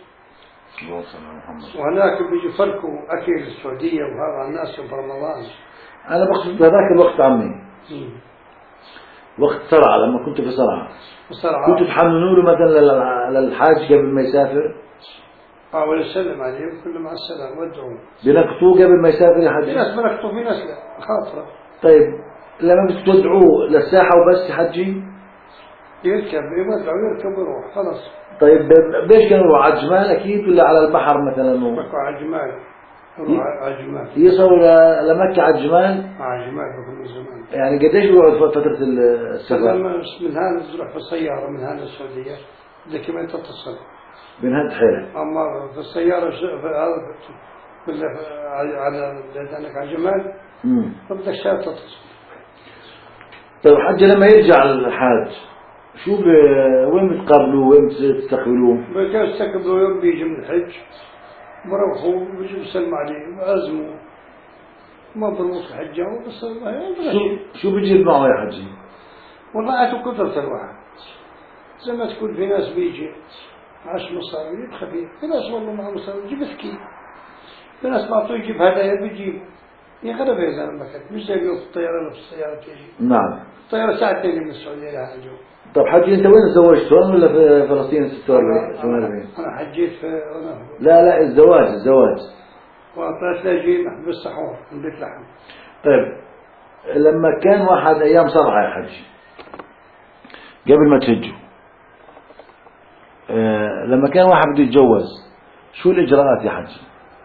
وهناك بيجوا فرقوا أكل السعودية وهذا الناس في رمضان. أنا بقصد هذاك الوقت عمي. م. وقت صرعة لما كنت في صرعة. كنت تحملوا له مثلا للحاج قبل ما يسافر؟ اه ولا سلم عليه كله مع السلامة ودعوه. بنقطوه قبل ما يسافر يا حاج؟ في ناس بنقطوه في ناس لا خاطرة. طيب لما بتودعوه للساحة وبس حجي؟ يركب يودعوا يركب ويروح خلاص. طيب بيش كانوا يروح على الجمال أكيد ولا على البحر مثلا؟ بكوا على الجمال. يروح على الجمال. يصلوا لمكة على الجمال؟ على الجمال بكل زمان. يعني قديش بيقعد فترة السفر؟ من هذا تروح في السيارة من هذا السعودية بدك ما تتصل. من هاد حيلة. أما في السيارة في هذا ولا على لأنك على الجمال. امم. بدك شاب تتصل. طيب حج لما يرجع الحاج شو ب... وين بتقابلوا وين بتستقبلوه؟ كانوا يستقبلوا يوم بيجي من الحج بروحوا بيجوا بيسلموا عليه وعزموا مبروك حجه بس شو شو بيجيب معه يا حجي؟ والله أتو قدرة الواحد زي ما تقول في ناس بيجي عاش مصاري يجيب خفيف، في ناس والله مع مصاري يجيب سكين، في ناس معطوه يجيب هدايا بيجيب يغلب يا زلمة مكان مش زي اليوم في الطيارة ولا في السيارة تيجي. نعم. الطيارة ساعتين من السعودية لها الجو. طب حجي أنت وين تزوجت هون ولا في فلسطين ستة وأربعين؟ أنا حجيت في أنا لا لا الزواج الزواج. وطلعت لاجي بالسحور من بيت لحم. طيب لما كان واحد أيام صرعة يا حجي قبل ما تهجوا أه لما كان واحد بده يتجوز شو الإجراءات يا حجي؟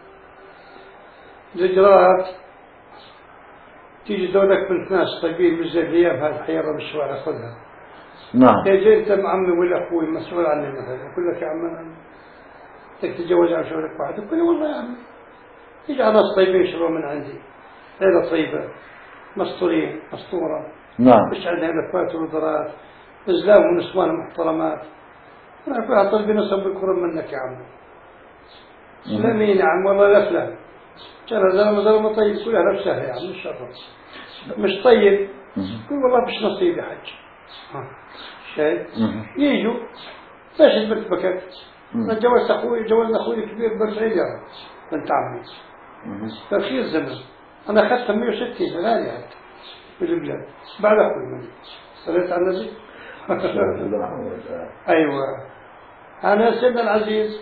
الإجراءات تيجي دولك بنت ناس طيبين مش زي الأيام هذه حيرة بالشوارع خذها. نعم. تيجي أنت معمي ولا أخوي مسؤول عني مثلا يقول لك يا عم أنا بدك تتجوز على شغلك واحد يقول والله يا عمي يجي على ناس طيبين يشربوا من عندي عيلة طيبة مستورين مستورة. نعم. مش عندنا لفات ونظرات إزلام ونسوان محترمات. أنا أقول طلبي نصب بالكرم منك يا عم. سلامين يا عم والله لا فلان. كان زلمة زلمة طيب كلها نفسها يا عم مش شرط. مش طيب. يقول والله مش نصيب يا حج. شايف؟ يجوا ليش البنت بكت؟ أنا جوزت أخوي جوزنا أخوي كبير بربعين يا بنت عمي. ترخيص زمن. أنا أخذتها مية وستين غالية حتى. في البلاد. بعد أخوي مني. صليت على النبي. أيوة. أنا سيدنا العزيز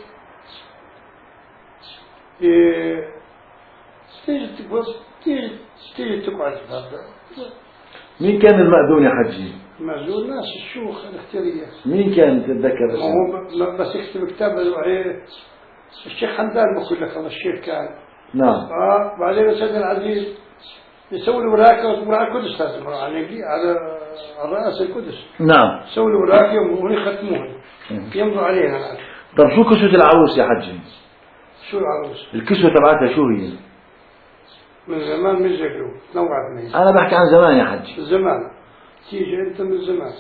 تيجي تقول تيجي تيجي تقعد هذا. مين كان المأذون يا حجي؟ المأذون ناس الشيوخ الاختيارية. مين كان تتذكر اسمه؟ هو بس يكتب كتاب عليه الشيخ حمدان بقول لك هذا الشيخ كان. نعم. آه بعدين سيدنا العزيز يسوي وراك وراك القدس لازم على على رأس القدس. نعم. يسوي وراك يوم ويختموه يمضوا عليها الآن. طب شو كسوة العروس يا حجي؟ شو العروس؟ الكسوة تبعتها شو هي؟ من زمان مش زيكو نوعت مني. أنا بحكي عن زمان يا حجي. زمان تيجي أنت من زمان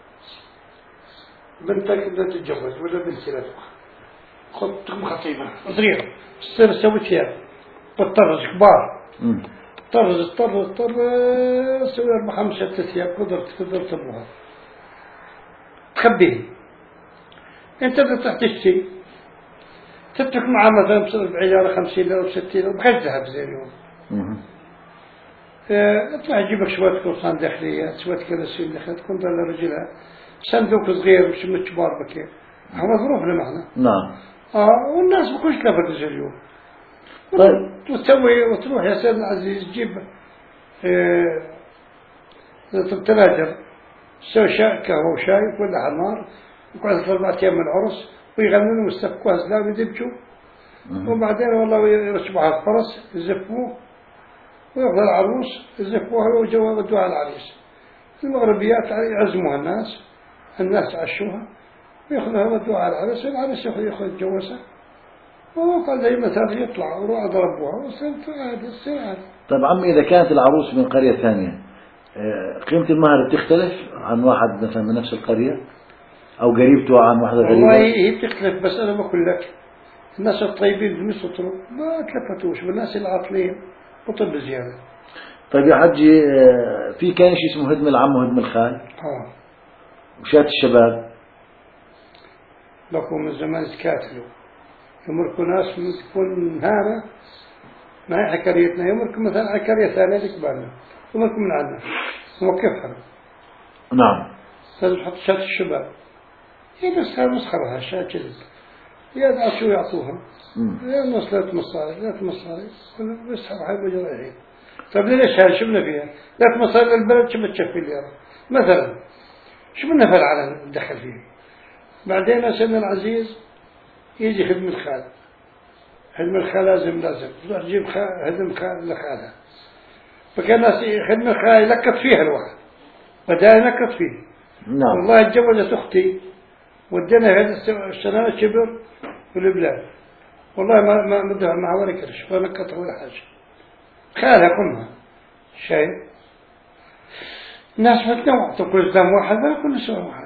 بنتك بدها تتجوز ولا بنتي لا تبغى خطهم خطيبة صغيرة تصير تسوي ثياب بتطرز كبار. طرز طرز طرز سوي أربع خمس ست ثياب قدرت قدرت تبغى تخبيه. أنت بدك تشتري تترك معها مثلا بسبب بعيارة خمسين ليرة بستين ليرة بغير ذهب زي اليوم. اطلع يجيبك شوية قرصان داخلية شوية كراسي داخلية تكون ضل رجلها صندوق صغير مش من كبار بكير هو ظروف لمعنى. نعم. اه والناس بكونش لفت زي اليوم. طيب وتسوي وتروح يا سيدنا العزيز تجيب اه تلاجر تسوي شاي قهوة وشاي وكلها على النار وقعدت أربعة أيام من العرس ويغنوا ويستفقوا أزلام ويدبجوا وبعدين والله يرسبوا على الفرس يزفوه ويأخذ العروس يزفوها ويودوها على العريس. المغربيات يعزموها الناس الناس عشوها ويأخذوها ويودوها على العريس والعريس يأخذ يأخذ يتجوزها وقال زي مثلا يطلع وروح ضربوها وصرت عادي السير عادي. طيب عمي إذا كانت العروس من قرية ثانية قيمة المهر بتختلف عن واحد مثلا من نفس القرية أو قريبته عن واحدة غريبة؟ والله هي بتختلف بس أنا بقول لك الناس الطيبين اللي بيسطروا ما تلفتوش والناس العاطلين بطل بزيادة. طيب يا حجي في كان شيء اسمه هدم العم وهدم الخال. اه وشات الشباب بقوا من زمان يتكاتلوا يمركوا ناس من تكون هذا ما هي حكريتنا يمركوا مثلا حكرية ثانية لكبارنا يمركوا من عندنا موقفها. نعم. لازم تحط شات الشباب هي بس هذا مسخرها شات كذب يا شو يعطوها يا الناس لا تمصاري لا تمصاري بيسحب حي بجرائهم. طيب ليش هاي شو بدنا فيها؟ لا تمصاري للبلد شو بتشفي لي مثلا شو بدنا في العالم ندخل فيه. بعدين سيدنا العزيز يجي خدم الخال خدم الخال لازم لازم تروح تجيب خدم خال لخالها فكان الناس خدم الخال يلقط فيها الواحد بدأ يلقط فيه. نعم. والله اتجوزت أختي ودينا هذا السنة كبر في البلاد والله ما ما مدها مع ولا كرش ولا قطع ولا حاجة خالها كلها شيء الناس متنوع تقول إسلام واحد ولا كل سوى واحد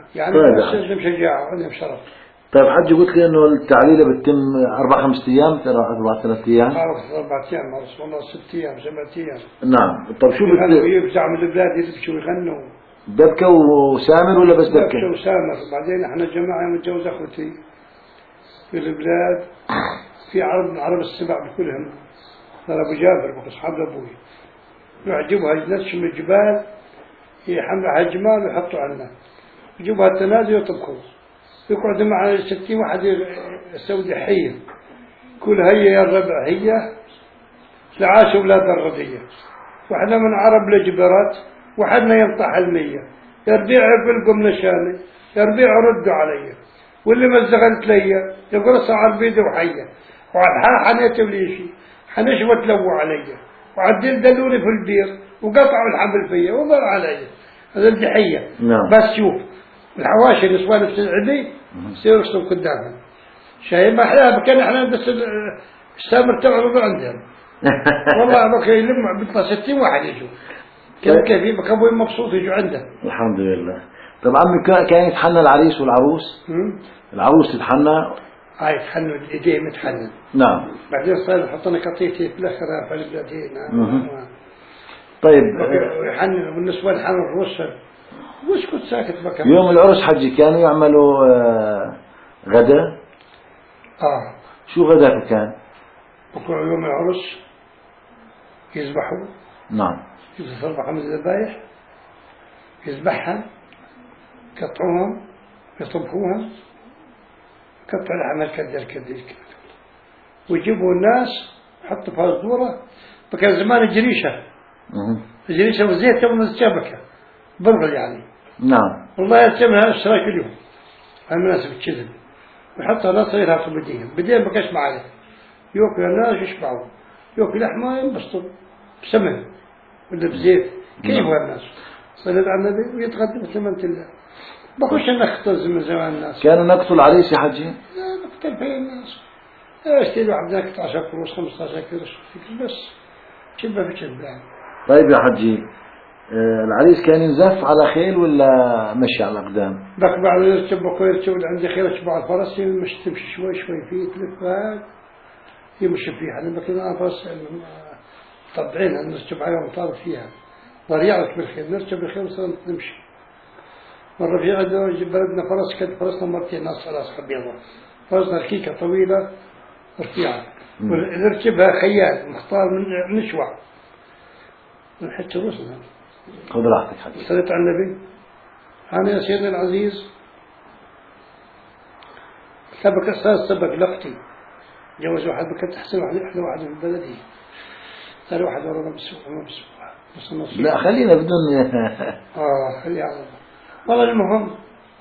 يعني طيب بس عندهم شجاعة وعندهم شرف. طيب حجي قلت لي إنه التعليلة بتتم أربع خمسة أيام ترى أربع ثلاث أيام. أربع أربع أيام والله ست أيام سبعة أيام. نعم. طيب شو يغنوا بت يفزعوا من البلاد يبكوا ويغنوا. دبكة وسامر ولا بس دبكة؟ دبكة وسامر. بعدين احنا جماعة متجوز أخوتي في البلاد في عرب عرب السبع بكلهم. ترى أبو جابر أصحاب أبوي يعجبها ينش من الجبال يحملها الجمال ويحطوا عنا يجيبها التنازل ويطبخوا يقعدوا مع ستين واحد يسوي ضحية كل هي يا الربع هي لعاش أولاد الربية وإحنا من عرب لجبرات وحدنا ينطح المية يربيع يقلقم نشاني يربيع ردوا علي واللي مزغنت لي يقول صعر بيدي وحية وعلى حنيت وليشي حنشوت لو علي وعدين دلوني في البير وقطعوا الحبل فيا ومر علي هذا الضحية. نعم. بس شوف الحواشي النسوان السعدي يصيروا يصلوا قدامهم شيء ما احنا كان احنا بس السامر تبعه عندهم والله بك يلم بيطلع ستين واحد يجوا كان كيف يبقى ابوي مبسوط يجوا عنده. الحمد لله. طب عمي كان يتحنى العريس والعروس؟ العروس تتحنى؟ هاي تحنوا الايدين متحنن. نعم. بعدين صار يحطنا قطيتي في الاخر في البلادين. طيب يحنن والنسوان حنوا الرسل وش كنت ساكت بك. يوم العرس حجي كانوا يعملوا آه غدا؟ اه. شو غدا كان؟ بكره يوم العرس يذبحوا. نعم. يذبحوا أربع خمس ذبايح يذبحها يقطعوها يطبخوها يقطعوا لحم الكدر كدر ويجيبوا الناس يحطوا فيها الزورة فكان زمان الجريشة الجريشة والزيت تبغى الشبكة برغل يعني. نعم. والله يتمها اشتراك اليوم المناسبة كذب ويحطها ناس يرهقوا بديهم بديهم بكاش معاه يوكل الناس يشبعوا يوكل لحمة ينبسطوا بسمن ولا بزيت كيف هو الناس صلت على النبي ويتغدى بثمنة الله بخش نختز من زمان الناس. كانوا نقتل العريس يا حجي؟ لا نقتل في الناس اشتري واحد نقطع عشرة كروس خمسة عشر كروس بس شبه في شبه. طيب يا حجي آه العريس كان ينزف على خيل ولا مشي على الأقدام؟ ذاك بعد يركب بكوير يركب عندي خير يركب على الفرس يمشي تمشي شوي شوي فيه تلف هاك يمشي فيها لما كنا فرس طبعينها نركب عليها ونطالب فيها ضريعك بالخيل نركب بالخيل وصلنا نمشي. مرة في عندنا بلدنا فرس كانت فرسنا مرتين ناس راس بيضاء فرسنا ركيكة طويلة رفيعة ونركبها خيال مختار من نشوع من حتى رسنا. خذ راحتك حجي. صليت على النبي. أنا يا سيدنا العزيز سبك أستاذ سبك لقتي جوز واحد بكت أحسن واحد أحلى واحد في البلدي قال واحد ورا مسوق مسوق. لا خلينا بدون آه خلي على الله. والله المهم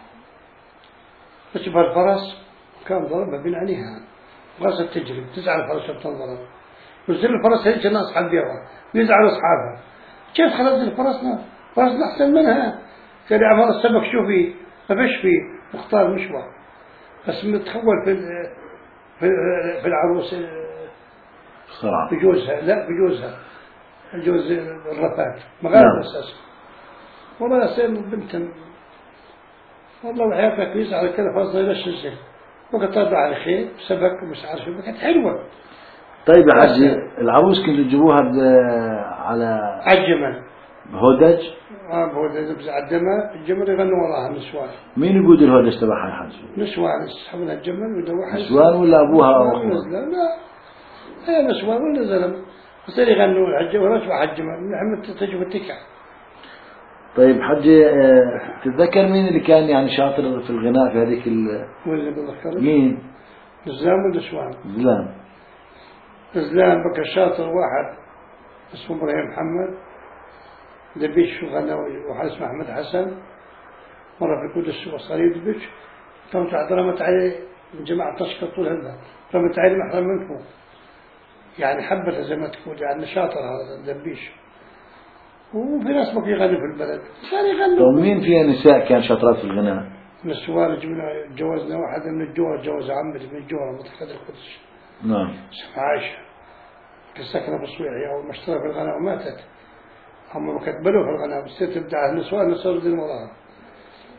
ركب الفرس كان ضربها بين عينيها غاصت تجري تزعل الفرس بتنضرب وزل الفرس هيك ناس على البيضة ويزعل أصحابها كيف خلص الفرسنا فرسنا أحسن منها قال يا عمر السبك شو فيه ما فيش فيه مختار مشوى بس متخول في في في العروس صراحة بجوزها لا بجوزها جوز الرفات مغارب أساس والله يا سيد بنت والله وحياتك يزعل كذا فرسنا يمشي الزين وقت طلع على خير سبك ومش عارف شو كانت حلوة. طيب يا حجي العروس كنتوا تجيبوها على عالجمل هودج؟ اه بهودج بس عالجمل الجمل يغنوا وراها نسوان. مين يقود الهودج تبعها يا حجي؟ نسوان يسحبون الجمل ويدوحها نسوان ولا أبوها أو أخوها؟ لا لا هي نسوان ولا زلمة بصير يغنوا الجمل ونسوى الجمل محمد تجيب التكع. طيب حجي تتذكر مين اللي كان يعني شاطر في الغناء في هذيك ال واللي بذكره مين؟ زلام ولا نسوان؟ زلام. زلام بقى شاطر واحد اسمه إبراهيم محمد دبيش غنى واحد اسمه أحمد حسن مرة في كودس وصاري دبيش قامت رمت عليه جماعة تشكر طول هذا رمت عليه محرم من فوق يعني حبته زي ما تقول يعني شاطر هذا دبيش وفي ناس بقى يغنوا في البلد كان يغنوا. طب مين فيها نساء كان شاطرات في الغناء؟ نسوان جبنا جوزنا واحد من الجوار جوز عمتي من الجوار متخذ القدس. نعم. اسمها عائشة كانت ساكنة بالصويعية أول ما اشترى في الغناء وماتت هم كتبلوا في الغناء بس تبدأ النسوان نصر الدين وراها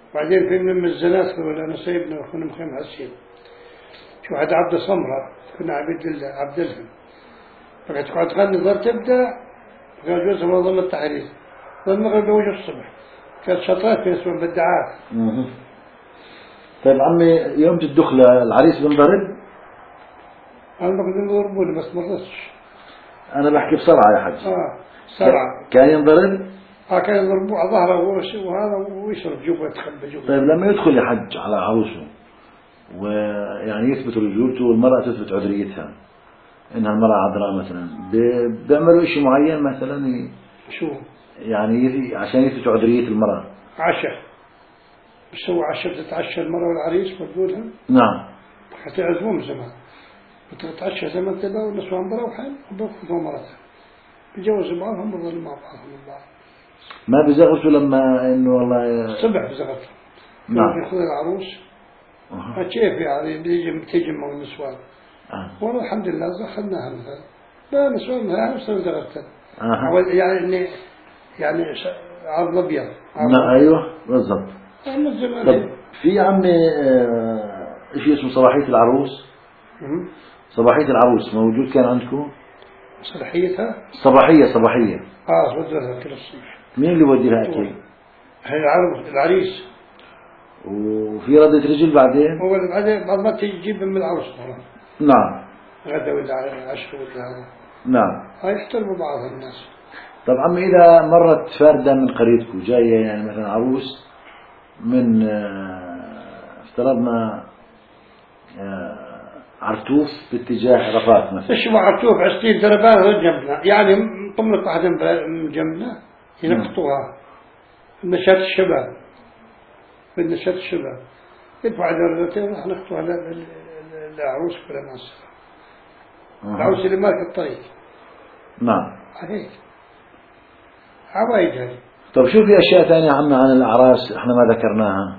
بعدين في من الزنات ولا نصيبنا وكنا مخيم حسين شو واحد عبد سمرة كنا عبيد الله عبد الهم فقد تقعد تغني ضل تبدأ قال جوزها منظمة التحرير والمغرب بوجه الصبح كانت شطرات بالنسبة بالدعاء. طيب عمي يوم الدخلة العريس بنضرب؟ أنا ما كنت يضربوني بس ما رضيتش. أنا بحكي بسرعة يا حج. آه سرعة. كان ينضرب؟ آه كان يضربوه على ظهره وهذا ويشرب جوبه يتخبى جوبه. طيب لما يدخل يحج على عروسه ويعني يثبت رجولته والمرأة تثبت عذريتها إنها المرأة عذراء مثلا بيعملوا شيء معين مثلا شو؟ يعني عشان يثبتوا عذرية المرأة. عشاء. بسووا عشاء بتتعشى المرأة والعريس مردودها. نعم. حتى يعزمون زمان. بتتعشى زمان كذا والنسوان بروحين وبياخذوا مرتها. بيجوزوا بعضهم بيظلوا مع بعضهم البعض. ما بزغرتوا لما إنه والله. الصبح بزغرتوا. نعم. ياخذ العروس. أه. كيف يعني بيجي بتجمع النسوان. أه. والله الحمد لله زخناها مثلا. لا نسوان ما وصلوا زغرتها. أه. يعني إني يعني عرض أبيض. نعم أيوه بالضبط. طب في عمي شيء اسمه صباحية العروس. مم. صباحية العروس موجود كان عندكم؟ صباحيتها؟ صباحية صباحية. اه بودي لها كل الصبح. مين اللي بودي لها أكل؟ هي العروس العريس. وفي ردة رجل بعدين؟ هو بعدين بعد ما تيجي تجيب من العروس طبعا. نعم. غدا ولا عشاء ولا هذا. نعم. هاي يحترموا بعض الناس. طب عمي إذا مرت فاردة من قريتكم جاية يعني مثلا عروس من افترضنا عرتوف باتجاه رفات مثلا. ايش ما عرتوف عشرين دربان جنبنا يعني طملك واحدة من جنبنا ينقطوها. نشاط الشباب. في نشاط الشباب. يدفع درجتين راح نقطوها للعروس ولا ناس. العروس اللي مالك الطريق. نعم. هيك. عوايد هاي. طب شو في أشياء ثانية عنا عن الأعراس إحنا ما ذكرناها؟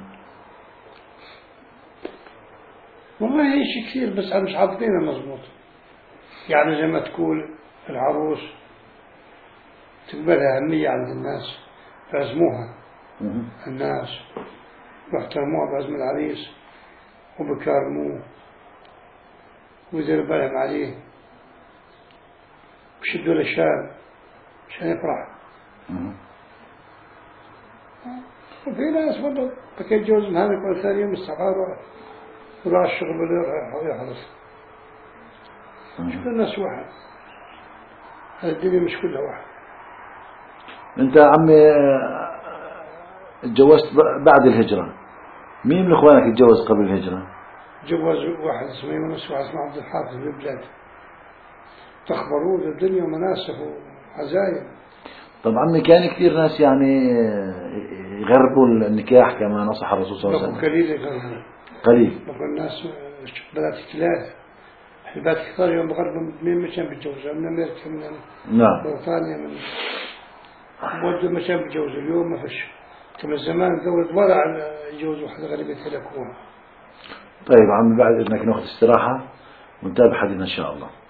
والله هي شيء كثير بس مش حاطينها مضبوط. يعني زي ما تقول العروس تقبلها أهمية عند الناس فعزموها الناس واحترموها بعزم العريس وبكرموه ويديروا بالهم عليه وشدوا له شال عشان يفرح. وفي ناس برضه بكي جوز من هذا يكون ثاني يوم الصباح وراح الشغل ولا يخلص. مش كل الناس واحد. هذه الدنيا مش كلها واحد. أنت عمي اتجوزت بعد الهجرة. مين من إخوانك اتجوز قبل الهجرة؟ جوز واحد اسمه يونس وواحد اسمه عبد الحافظ بالبلاد. تخبروه الدنيا ومناسك وعزايم. طب عمي كان كثير ناس يعني يغربوا النكاح كما نصح الرسول صلى الله عليه وسلم. قليل يغربوا. قليل. بقول الناس بلاد ثلاث. البلاد كثار يوم بغربوا مين مشان بيتجوزوا من أمريكا من نعم. بريطانيا من ودوا مشان بيتجوزوا اليوم ما فيش. كما زمان دولة ورع يجوزوا واحد غريبة يتلكون. طيب عمي بعد إذنك نأخذ استراحة ونتابع حديثنا إن شاء الله.